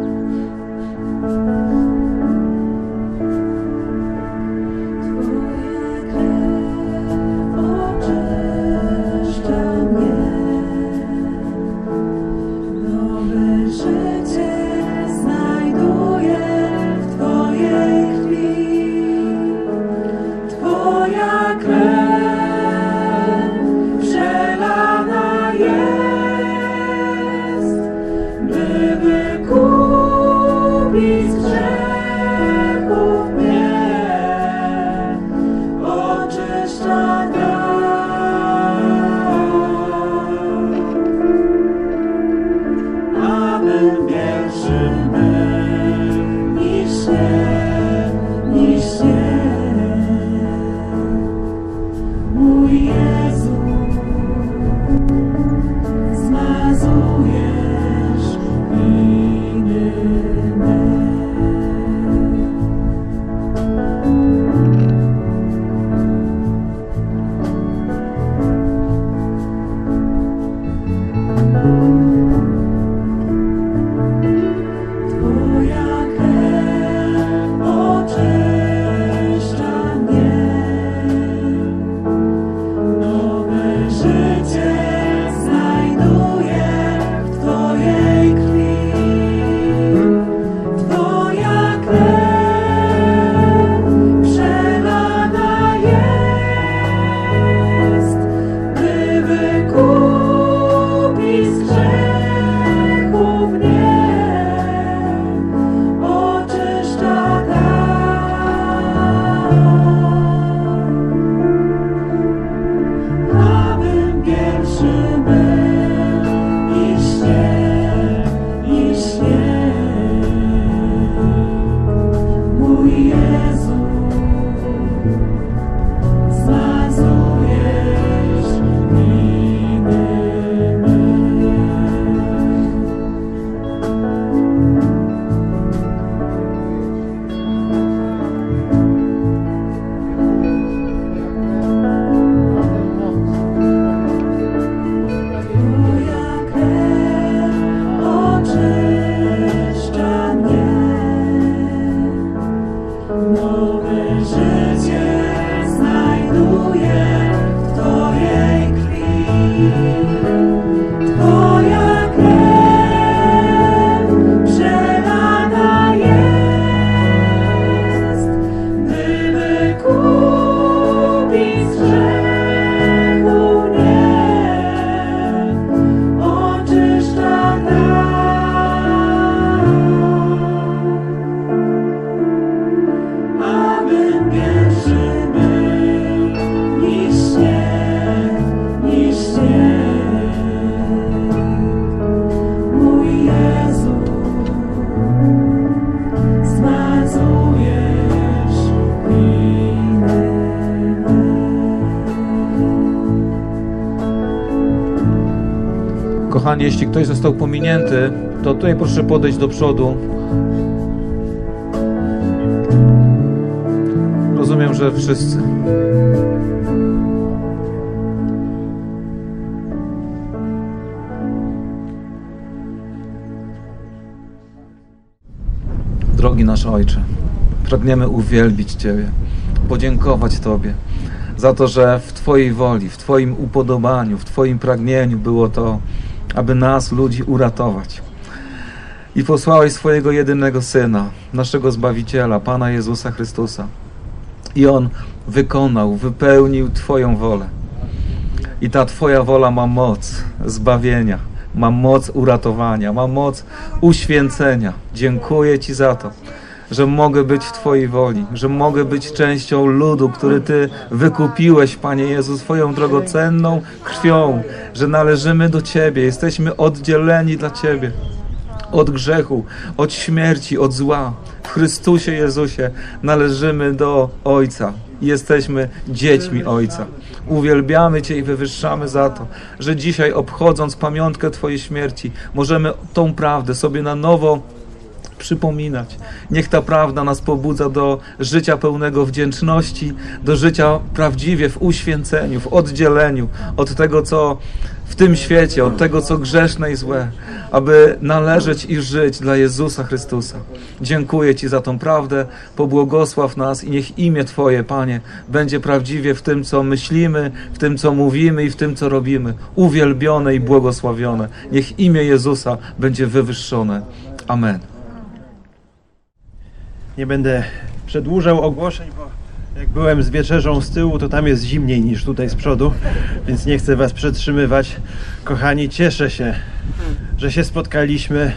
Twoje Nowe życie znajduję w Twojej krwi. Twoja krew przelana jest, by wykupić z grzechu mnie, oczyszcza nas, abym pierwszy był niż śnieg, niż śnieg. Mój Jezu, zmazujesz winy me. Kochani, jeśli ktoś został pominięty, to tutaj proszę podejść do przodu. Rozumiem, że wszyscy. Drogi nasz Ojcze, pragniemy uwielbić Ciebie, podziękować Tobie za to, że w Twojej woli, w Twoim upodobaniu, w Twoim pragnieniu było to, aby nas, ludzi, uratować. I posłałeś swojego jedynego Syna, naszego Zbawiciela, Pana Jezusa Chrystusa. I On wykonał, wypełnił Twoją wolę. I ta Twoja wola ma moc zbawienia, ma moc uratowania, ma moc uświęcenia. Dziękuję Ci za to, że mogę być w Twojej woli, że mogę być częścią ludu, który Ty wykupiłeś, Panie Jezu, swoją drogocenną krwią, że należymy do Ciebie, jesteśmy oddzieleni dla Ciebie od grzechu, od śmierci, od zła. W Chrystusie Jezusie należymy do Ojca. Jesteśmy dziećmi Ojca. Uwielbiamy Cię i wywyższamy za to, że dzisiaj, obchodząc pamiątkę Twojej śmierci, możemy tą prawdę sobie na nowo przypominać. Niech ta prawda nas pobudza do życia pełnego wdzięczności, do życia prawdziwie w uświęceniu, w oddzieleniu od tego, co w tym świecie, od tego, co grzeszne i złe, aby należeć i żyć dla Jezusa Chrystusa. Dziękuję Ci za tą prawdę, pobłogosław nas i niech imię Twoje, Panie, będzie prawdziwie w tym, co myślimy, w tym, co mówimy i w tym, co robimy, uwielbione i błogosławione. Niech imię Jezusa będzie wywyższone. Amen. Nie będę przedłużał ogłoszeń, bo jak byłem z wieczerzą z tyłu, to tam jest zimniej niż tutaj z przodu, więc nie chcę Was przetrzymywać. Kochani, cieszę się, że się spotkaliśmy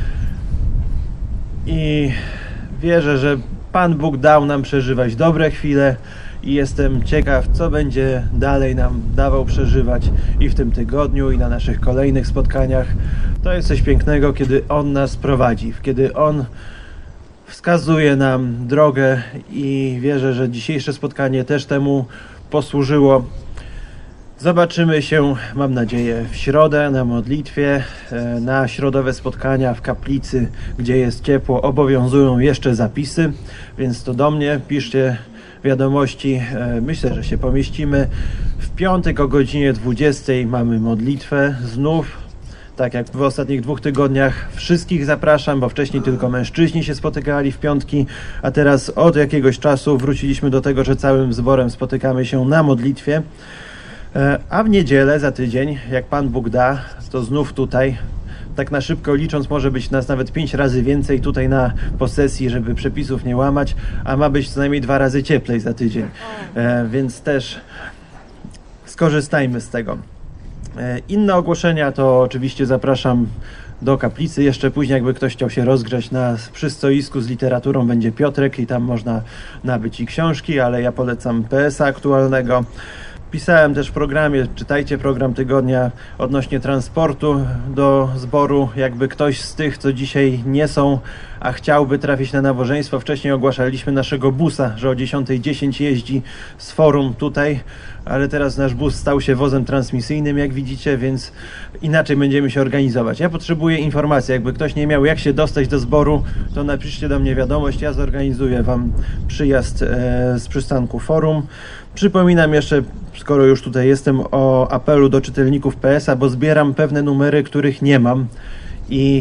i wierzę, że Pan Bóg dał nam przeżywać dobre chwile i jestem ciekaw, co będzie dalej nam dawał przeżywać i w tym tygodniu, i na naszych kolejnych spotkaniach. To jest coś pięknego, kiedy On nas prowadzi, kiedy On wskazuje nam drogę i wierzę, że dzisiejsze spotkanie też temu posłużyło. Zobaczymy się, mam nadzieję, w środę na modlitwie, na środowe spotkania w kaplicy, gdzie jest ciepło. Obowiązują jeszcze zapisy, więc to do mnie piszcie wiadomości. Myślę, że się pomieścimy. W piątek o godzinie 20 mamy modlitwę znów. Tak jak w ostatnich 2 tygodniach wszystkich zapraszam, bo wcześniej tylko mężczyźni się spotykali w piątki, a teraz od jakiegoś czasu wróciliśmy do tego, że całym zborem spotykamy się na modlitwie. A w niedzielę za tydzień, jak Pan Bóg da, to znów tutaj, tak na szybko licząc, może być nas nawet 5 razy więcej tutaj na posesji, żeby przepisów nie łamać, a ma być co najmniej 2 razy cieplej za tydzień. Więc też skorzystajmy z tego. Inne ogłoszenia to oczywiście zapraszam do kaplicy. Jeszcze później, jakby ktoś chciał się rozgrzać, przy stoisku z literaturą będzie Piotrek i tam można nabyć i książki, ale ja polecam PS-a aktualnego. Pisałem też w programie, czytajcie program tygodnia odnośnie transportu do zboru. Jakby ktoś z tych, co dzisiaj nie są, a chciałby trafić na nabożeństwo, wcześniej ogłaszaliśmy naszego busa, że o 10:10 jeździ z forum tutaj, ale teraz nasz bus stał się wozem transmisyjnym, jak widzicie, więc inaczej będziemy się organizować. Ja potrzebuję informacji, jakby ktoś nie miał jak się dostać do zboru, to napiszcie do mnie wiadomość, ja zorganizuję Wam przyjazd z przystanku forum. Przypominam jeszcze, skoro już tutaj jestem, o apelu do czytelników PS-a, bo zbieram pewne numery, których nie mam i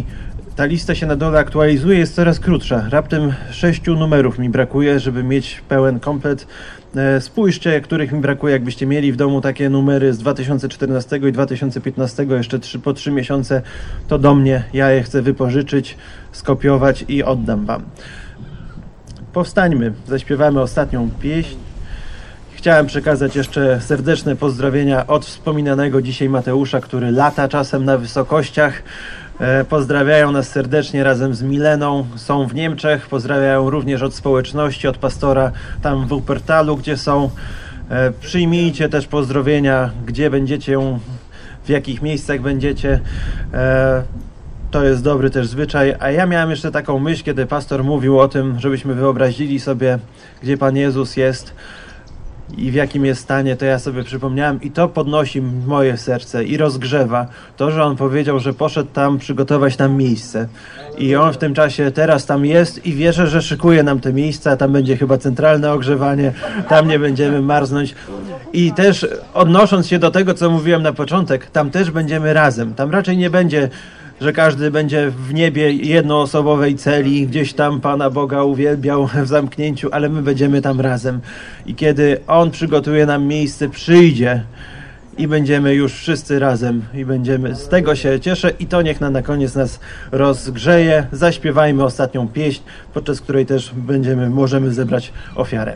ta lista się na dole aktualizuje, jest coraz krótsza. Raptem 6 numerów mi brakuje, żeby mieć pełen komplet. Spójrzcie, których mi brakuje, jakbyście mieli w domu takie numery z 2014 i 2015, jeszcze po 3 miesiące, to do mnie, ja je chcę wypożyczyć, skopiować i oddam wam. Powstańmy, zaśpiewamy ostatnią pieśń. Chciałem przekazać jeszcze serdeczne pozdrowienia od wspominanego dzisiaj Mateusza, który lata czasem na wysokościach. Pozdrawiają nas serdecznie razem z Mileną, są w Niemczech, pozdrawiają również od społeczności, od pastora tam w Wuppertalu, gdzie są. Przyjmijcie też pozdrowienia, gdzie będziecie, w jakich miejscach będziecie. To jest dobry też zwyczaj. A ja miałem jeszcze taką myśl, kiedy pastor mówił o tym, żebyśmy wyobrazili sobie, gdzie Pan Jezus jest i w jakim jest stanie, to ja sobie przypomniałem i to podnosi moje serce i rozgrzewa to, że On powiedział, że poszedł tam przygotować nam miejsce i On w tym czasie teraz tam jest i wierzę, że szykuje nam te miejsca, tam będzie chyba centralne ogrzewanie, tam nie będziemy marznąć i też odnosząc się do tego, co mówiłem na początek, tam też będziemy razem, tam raczej nie będzie, że każdy będzie w niebie jednoosobowej celi, gdzieś tam Pana Boga uwielbiał w zamknięciu, ale my będziemy tam razem. I kiedy On przygotuje nam miejsce, przyjdzie i będziemy już wszyscy razem i będziemy, z tego się cieszę i to niech na koniec nas rozgrzeje. Zaśpiewajmy ostatnią pieśń, podczas której też możemy zebrać ofiarę.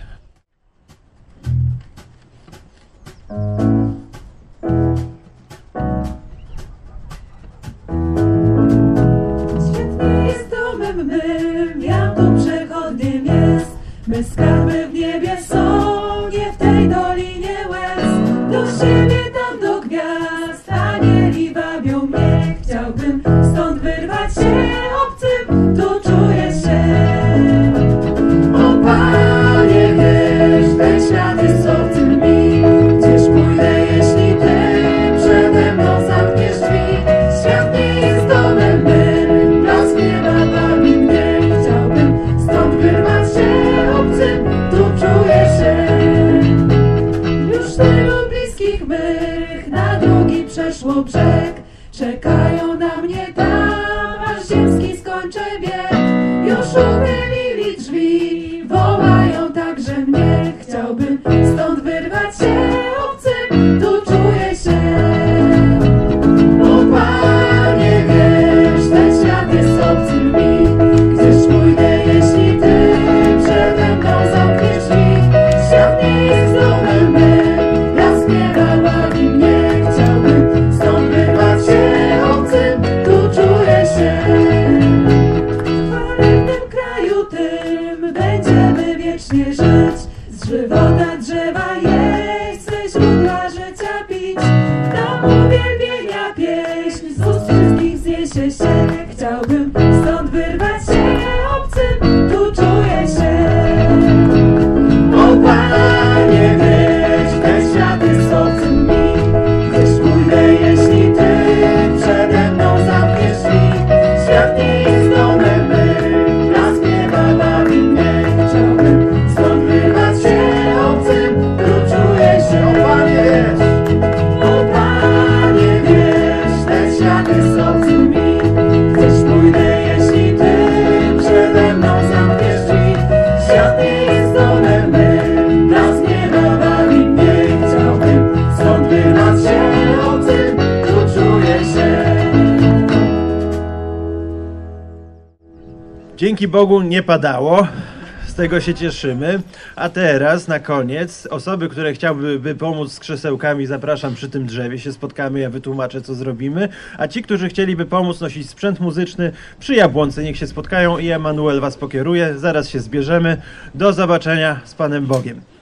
My skarby w niebie są, nie w tej dolinie łez. Do siebie tam do gwiazd, anieli wabią mnie. Chciałbym stąd wyrwać się obcym, tu czuję się. O Panie, wiesz, ten świat jest obcym mi. Gdzież pójdę, jeśli Ty przede mną zamkniesz drzwi? Świat nie jest domem mym, blask nieba bawi mnie. Chciałbym stąd wyrwać się. Tu czuję się. Już tylu bliskich mych na drugi przeszło brzeg. Czekają na mnie tam, aż ziemski skończę bieg. Już uchylili drzwi, wołają także mnie. Chciałbym stąd wyrwać się obcym, tu czuję się. O Panie, wiesz, ten świat jest obcy mi. Gdzież pójdę, jeśli Ty przede mną zamkniesz drzwi? Świat nie jest domem mym, blask nieba bawi mnie. Chciałbym stąd wyrwać się obcym, tu czuję się. W chwalebnym kraju tym będziemy wiecznie żyć. Z żywota drzewa jeść, swe źródła życia pić. Tam uwielbienia pieśń z ust wszystkich zniesie się. Chciałbym stąd wyrwać się obcym, tu czuję się. O Panie, wiesz, ten świat jest obcym mi. Gdzież pójdę, jeśli Ty przede mną zamkniesz drzwi? Świat nie jest domem mym, blask nieba bawi mnie. Chciałbym stąd wyrwać się obcym, tu czuję się. O Panie, wiesz, o Panie, wiesz, ten świat jest obcym mi. Gdzież pójdę, jeśli Ty przede mną zamkniesz drzwi? Świat nie jest domem mym, blask nieba bawi mnie. Chciałbym stąd wyrwać się obcym, tu czuję się. Dzięki Bogu nie padało, z tego się cieszymy. A teraz na koniec osoby, które chciałyby pomóc z krzesełkami, zapraszam przy tym drzewie, się spotkamy, ja wytłumaczę, co zrobimy. A ci, którzy chcieliby pomóc nosić sprzęt muzyczny, przy Jabłonce niech się spotkają i Emanuel was pokieruje. Zaraz się zbierzemy. Do zobaczenia z Panem Bogiem.